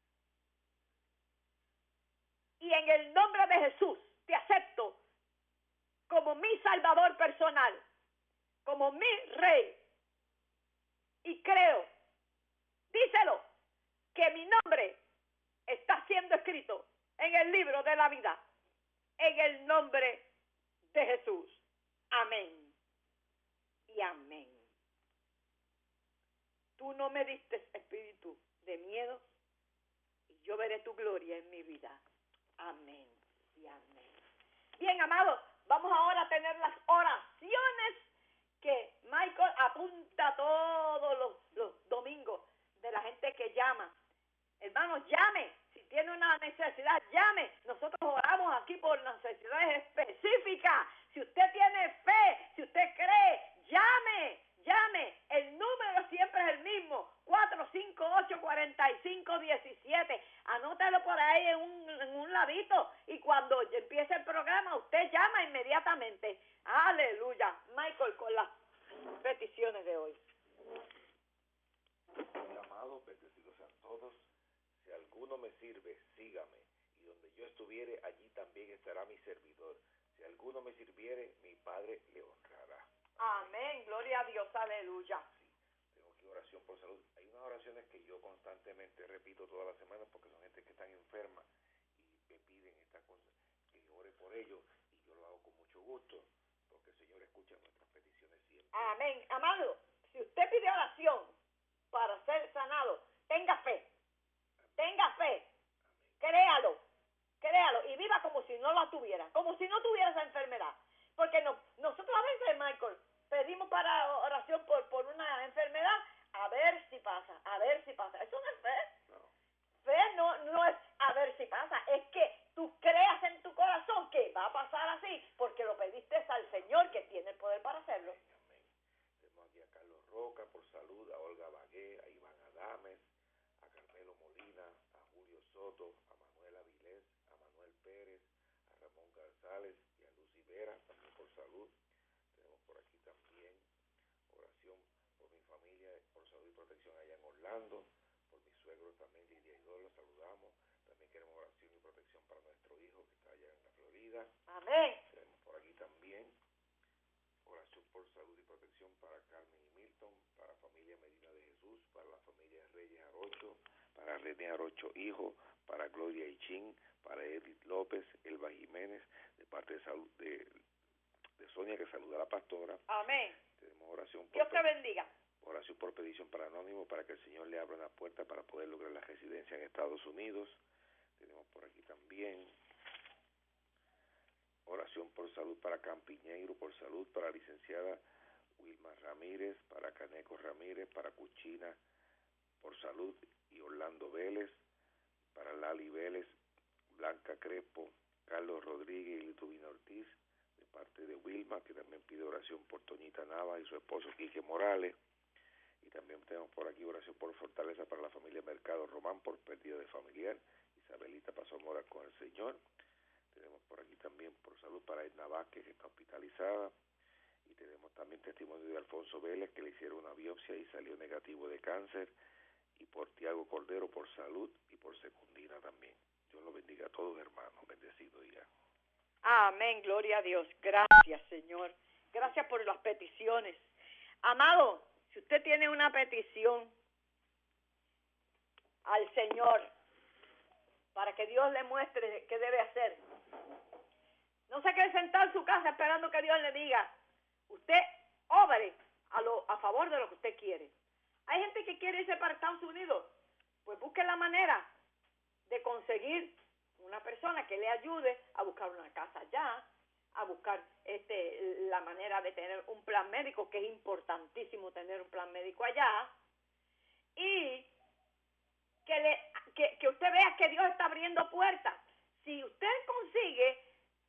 Y en el nombre de Jesús te acepto como mi Salvador personal, como mi Rey. Y creo, díselo, que mi nombre está siendo escrito en el libro de la vida, en el nombre de Jesús. Amén y amén. Tú no me diste espíritu de miedo y yo veré tu gloria en mi vida. Amén y amén. Bien, amados, vamos ahora a tener las oraciones que Michael apunta todos los domingos de la gente que llama. Hermanos, llame. Si tiene una necesidad, llame. Nosotros oramos aquí por necesidades específicas. Si usted tiene fe, si usted cree, llame. El número siempre es el mismo. 458-4517. Anótelo por ahí en un ladito. Y cuando empiece el programa, usted llama inmediatamente. Aleluya. Michael, con las peticiones de hoy. Amados, bendecidos sean todos. Si alguno me sirve, sígame. Y donde yo estuviere, allí también estará mi servidor. Si alguno me sirviere, mi Padre le honrará. Amén. Gloria a Dios. Aleluya. Sí, tengo aquí oración por salud. Hay unas oraciones que yo constantemente repito todas las semanas porque son gente que están enferma y me piden estas cosas, que yo ore por ellos, y yo lo hago con mucho gusto porque el Señor escucha nuestras peticiones siempre. Amén. Amado, si usted pide oración para ser sanado, tenga fe. Tenga fe. Créalo y viva como si no la tuviera, como si no tuviera esa enfermedad. Porque nosotros a veces, Michael, pedimos para oración por una enfermedad, a ver si pasa. Eso no es fe. No. Fe no es a ver si pasa, es que tú creas en tu corazón que va a pasar así, porque lo pediste al Señor que tiene el poder para hacerlo. Amén. Tenemos aquí a Carlos Roca por salud, a Olga Bagué, a Iván Adames, a Carmelo Molina, a Julio Soto, a Manuel Avilés, a Manuel Pérez, a Ramón González y a Lucy Vera, también por salud. Tenemos por aquí también oración por mi familia, por salud y protección allá en Orlando, por mis suegros también, Lidia y Dolo, saludamos. También queremos oración y protección para nuestro hijo que está allá en la Florida. Amén. Tenemos por aquí también oración por salud y protección para Carmen y Milton, para familia Medina de Jesús, para la familia Reyes Arocho, para René Arocho hijo, para Gloria Ichín, para Edith López, Elba Jiménez, de parte de salud de Sonia, que saluda a la pastora. Amén. Tenemos oración por Dios te bendiga. Oración por petición para Anónimo, para que el Señor le abra una puerta para poder lograr la residencia en Estados Unidos. Tenemos por aquí también oración por salud para Campiñeiro, por salud para la licenciada Wilma Ramírez, para Caneco Ramírez, para Cuchina, por salud, y Orlando Vélez, para Lali Vélez, Blanca Crespo, Carlos Rodríguez y Lituvina Ortiz, de parte de Wilma, que también pide oración por Toñita Nava y su esposo Quique Morales. Y también tenemos por aquí oración por fortaleza para la familia Mercado Román por pérdida de familiar. Isabelita pasó a morar con el Señor. Tenemos por aquí también por salud para Edna Vázquez, que está hospitalizada. Y tenemos también testimonio de Alfonso Vélez, que le hicieron una biopsia y salió negativo de cáncer. Y por Tiago Cordero por salud y por Secundina también. Dios los bendiga a todos, hermanos. Bendecido día. Amén, gloria a Dios. Gracias, Señor. Gracias por las peticiones. Amado, si usted tiene una petición al Señor para que Dios le muestre qué debe hacer, no se quede sentado en su casa esperando que Dios le diga. Usted obre a favor de lo que usted quiere. Hay gente que quiere irse para Estados Unidos, pues busque la manera de conseguir una persona que le ayude a buscar una casa allá, a buscar la manera de tener un plan médico, que es importantísimo tener un plan médico allá, y que usted vea que Dios está abriendo puertas. Si usted consigue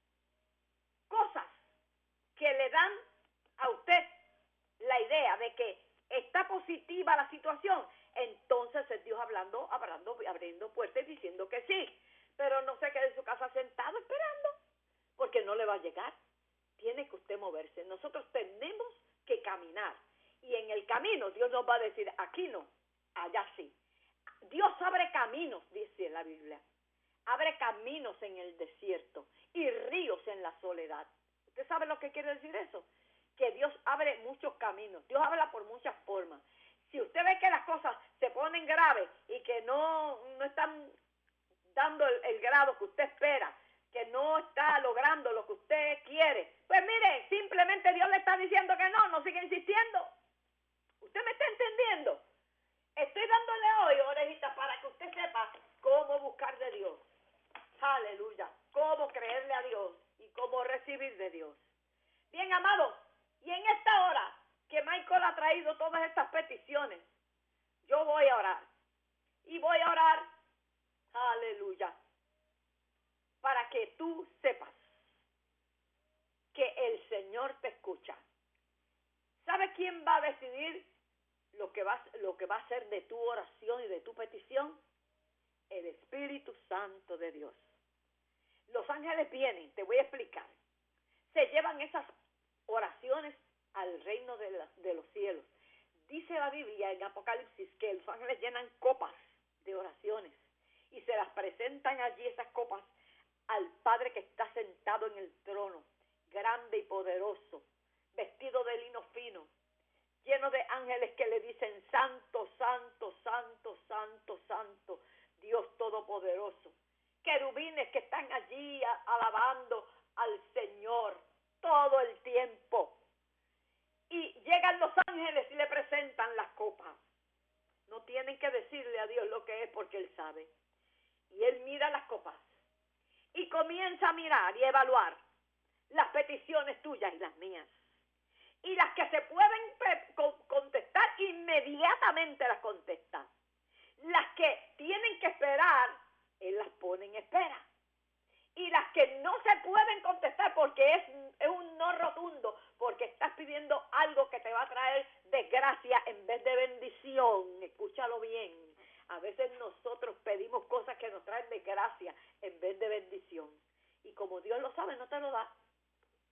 cosas que le dan a usted la idea de que está positiva la situación, entonces es Dios abriendo puertas y diciendo que sí. Pero no se quede en su casa sentado esperando, porque no le va a llegar. Tiene que usted moverse. Nosotros tenemos que caminar. Y en el camino Dios nos va a decir, aquí no, allá sí. Dios abre caminos, dice la Biblia. Abre caminos en el desierto y ríos en la soledad. ¿Usted sabe lo que quiere decir eso? Que Dios abre muchos caminos. Dios habla por muchas formas. Si usted ve que las cosas se ponen graves y que no están dando el grado que usted espera, que no está logrando lo que usted quiere, pues mire, simplemente Dios le está diciendo que no siga insistiendo. ¿Usted me está entendiendo? Estoy dándole hoy orejitas para que usted sepa cómo buscar de Dios. Aleluya. Cómo creerle a Dios y cómo recibir de Dios. Bien, amados, y en esta hora que Michael ha traído todas estas peticiones, yo voy a orar. Y voy a orar, aleluya, para que tú sepas que el Señor te escucha. ¿Sabe quién va a decidir lo que va a hacer de tu oración y de tu petición? El Espíritu Santo de Dios. Los ángeles vienen, te voy a explicar. Se llevan esas oraciones al reino de los cielos. Dice la Biblia en Apocalipsis que los ángeles llenan copas de oraciones y se las presentan allí, esas copas, al Padre que está sentado en el trono, grande y poderoso, vestido de lino fino, lleno de ángeles que le dicen: Santo, Santo, Santo, Santo, Santo, Dios Todopoderoso. Querubines que están allí alabando al Señor todo el tiempo. Y llegan los ángeles y le presentan las copas. No tienen que decirle a Dios lo que es, porque Él sabe. Y Él mira las copas y comienza a mirar y evaluar las peticiones tuyas y las mías. Y las que se pueden contestar, inmediatamente las contesta. Las que tienen que esperar, Él las pone en espera. Y las que no se pueden contestar porque es un no rotundo, porque estás pidiendo algo que te va a traer desgracia en vez de bendición. Escúchalo bien. A veces nosotros pedimos cosas que nos traen desgracia en vez de bendición. Y como Dios lo sabe, no te lo da.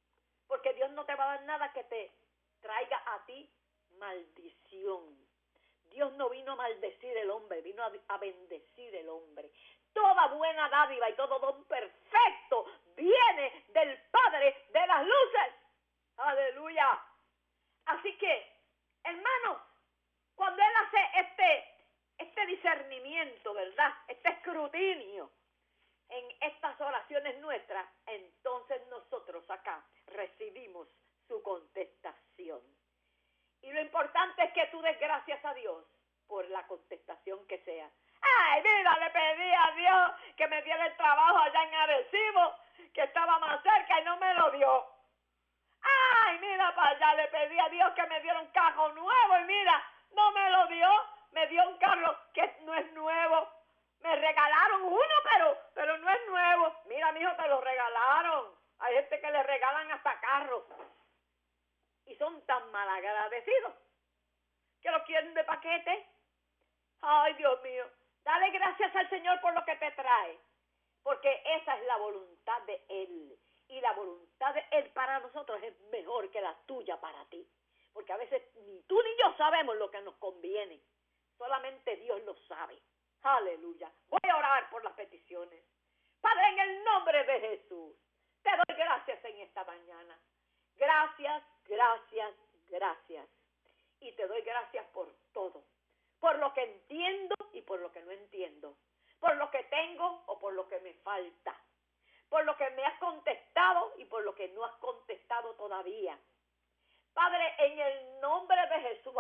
porque Dios no te va a dar nada que te traiga a ti maldición. Dios no vino a maldecir el hombre, vino a bendecir el hombre. Toda buena dádiva y todo don perfecto viene del Padre de las luces. Aleluya. Así que, hermanos, cuando Él hace este discernimiento, ¿verdad? Este escrutinio en estas oraciones nuestras, entonces nosotros acá recibimos su contestación. Y lo importante es que tú des gracias a Dios por la contestación que sea. Ay, mira, le pedí a Dios que me diera el trabajo allá en Arecibo, que estaba más cerca y no me lo dio. Ay, mira para allá, le pedí a Dios que me diera un carro nuevo y mira, no me lo dio, me dio un carro que no es nuevo. Me regalaron uno, pero no es nuevo. Mira, mijo, te lo regalaron. Hay gente que le regalan hasta carros. Y son tan malagradecidos que lo quieren de paquete. Ay, Dios mío. Dale gracias al Señor por lo que te trae. Porque esa es la voluntad de Él. Y la voluntad de Él para nosotros es mejor que la tuya para ti. Porque a veces ni tú ni yo sabemos lo que nos conviene. Solamente Dios lo sabe. Aleluya. Voy a orar por las peticiones. Padre, en el nombre de Jesús, te doy gracias en esta mañana. Gracias, gracias, gracias. Y te doy gracias por todo. Por lo que entiendo y por lo que no entiendo. Por lo que tengo o por lo que me falta. Por lo que me has contestado y por lo que no has contestado todavía. Padre, en el nombre de Jesús,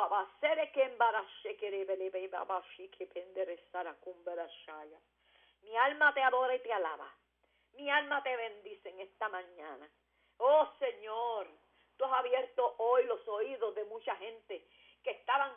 mi alma te adora y te alaba. Mi alma te bendice en esta mañana. Oh Señor, tú has abierto hoy los oídos de mucha gente que estaban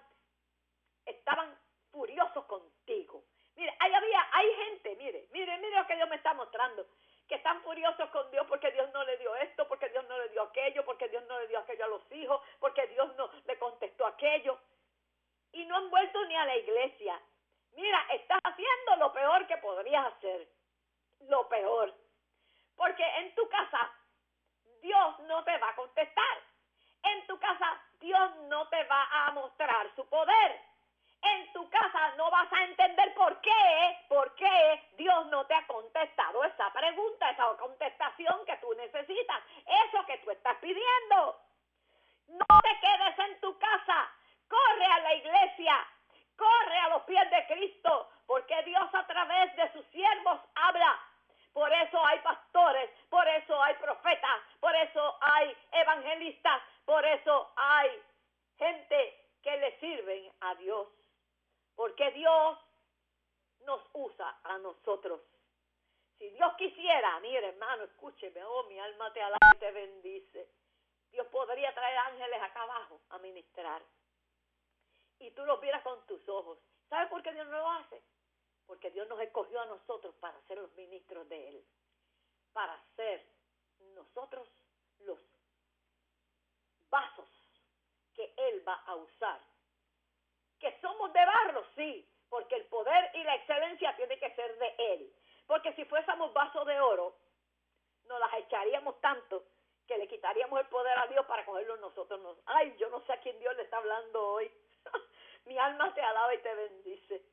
furiosos contigo. Mire, hay gente, mire lo que Dios me está mostrando, que están furiosos con Dios porque Dios no le dio esto, porque Dios no le dio aquello, porque Dios no le dio aquello a los hijos, porque Dios no le contestó aquello. Y no han vuelto ni a la iglesia. Mira, estás haciendo lo peor que podrías hacer. Lo peor. Porque en tu casa Dios no te va a contestar. En tu casa Dios no te va a mostrar su poder. En tu casa no vas a entender por qué Dios no te ha contestado esa pregunta, esa contestación que tú necesitas, eso que tú estás pidiendo. No te quedes en tu casa, corre a la iglesia, corre a los pies de Cristo, porque Dios a través de sus siervos habla. Por eso hay pastores, por eso hay profetas, por eso hay evangelistas, por eso hay gente que le sirven a Dios. Porque Dios nos usa a nosotros. Si Dios quisiera, mire hermano, escúcheme, oh mi alma te alaba y te bendice. Dios podría traer ángeles acá abajo a ministrar. Y tú los vieras con tus ojos. ¿Sabes por qué Dios no lo hace? Porque Dios nos escogió a nosotros para ser los ministros de Él. Para ser nosotros los vasos que Él va a usar. Que somos de barro, sí, porque el poder y la excelencia tiene que ser de Él. Porque si fuésemos vasos de oro, nos las echaríamos tanto que le quitaríamos el poder a Dios para cogerlo nosotros. Ay, yo no sé a quién Dios le está hablando hoy. Mi alma te alaba y te bendice.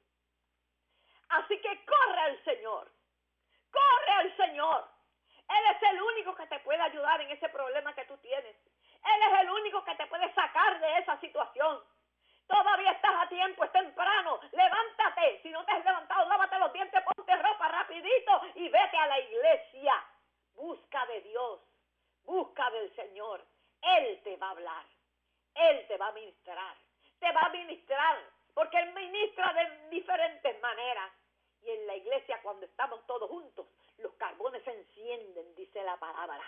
Así que corre al Señor. Corre al Señor. Él es el único que te puede ayudar en ese problema que tú tienes. Él es el único que te puede sacar de esa situación. Todavía estás a tiempo, es temprano. Levántate. Si no te has levantado, lávate los dientes, ponte ropa rapidito y vete a la iglesia. Busca de Dios. Busca del Señor. Él te va a hablar. Él te va a ministrar. Te va a ministrar. Porque Él ministra de diferentes maneras. Y en la iglesia, cuando estamos todos juntos, los carbones se encienden, dice la palabra.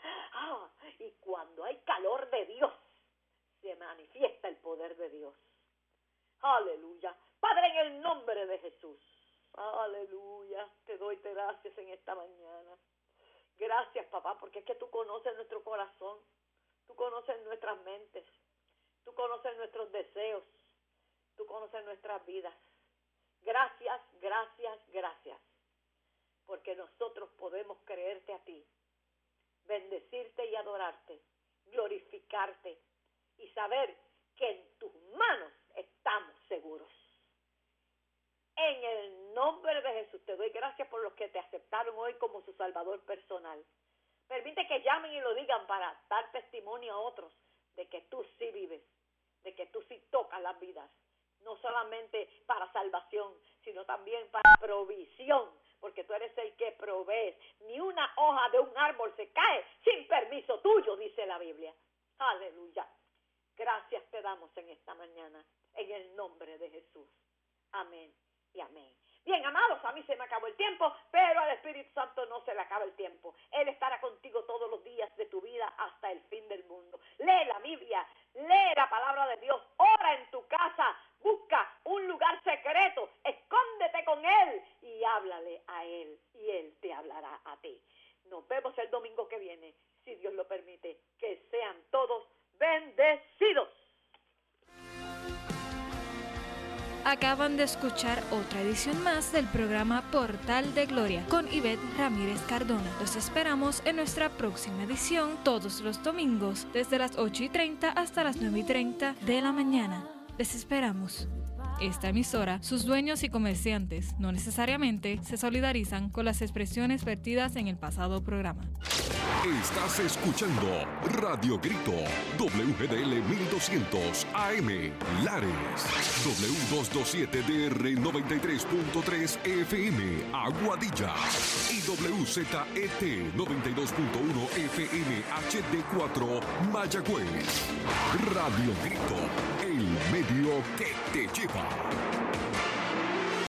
Y cuando hay calor de Dios, se manifiesta el poder de Dios. Aleluya. Padre, en el nombre de Jesús. Aleluya. Te doy gracias en esta mañana. Gracias, papá, porque es que tú conoces nuestro corazón. Tú conoces nuestras mentes. Tú conoces nuestros deseos. Tú conoces nuestras vidas. Gracias, gracias, gracias. Porque nosotros podemos creerte a ti, bendecirte y adorarte glorificarte y saber que en tus manos estamos seguros. En el nombre de Jesús te doy gracias por los que te aceptaron hoy como su Salvador personal. Permite que llamen y lo digan para dar testimonio a otros de que tú sí vives, de que tú sí tocas las vidas, no solamente para salvación, sino también para provisión, porque tú eres el que provees. Ni una hoja de un árbol se cae sin permiso tuyo, dice la Biblia. Aleluya. Gracias te damos en esta mañana, en el nombre de Jesús. Amén y amén. Bien, amados, a mí se me acabó el tiempo, pero al Espíritu Santo no se le acaba el tiempo. Él estará contigo todos los días de tu vida hasta el fin del mundo. Lee la Biblia, lee la palabra de Dios, ora en tu casa, busca un lugar secreto, escóndete con Él y háblale a Él y Él te hablará a ti. Nos vemos el domingo que viene, si Dios lo permite. Que sean todos bendecidos. Acaban de escuchar otra edición más del programa Portal de Gloria con Ivette Ramírez Cardona. Los esperamos en nuestra próxima edición todos los domingos desde las 8:30 hasta las 9:30 de la mañana. Les esperamos. Esta emisora, sus dueños y comerciantes no necesariamente se solidarizan con las expresiones vertidas en el pasado programa. Estás escuchando Radio Grito, WGDL 1200 AM, Lares, W227DR 93.3 FM, Aguadilla, y WZET 92.1 FM HD4, Mayagüez. Radio Grito, el medio que te lleva.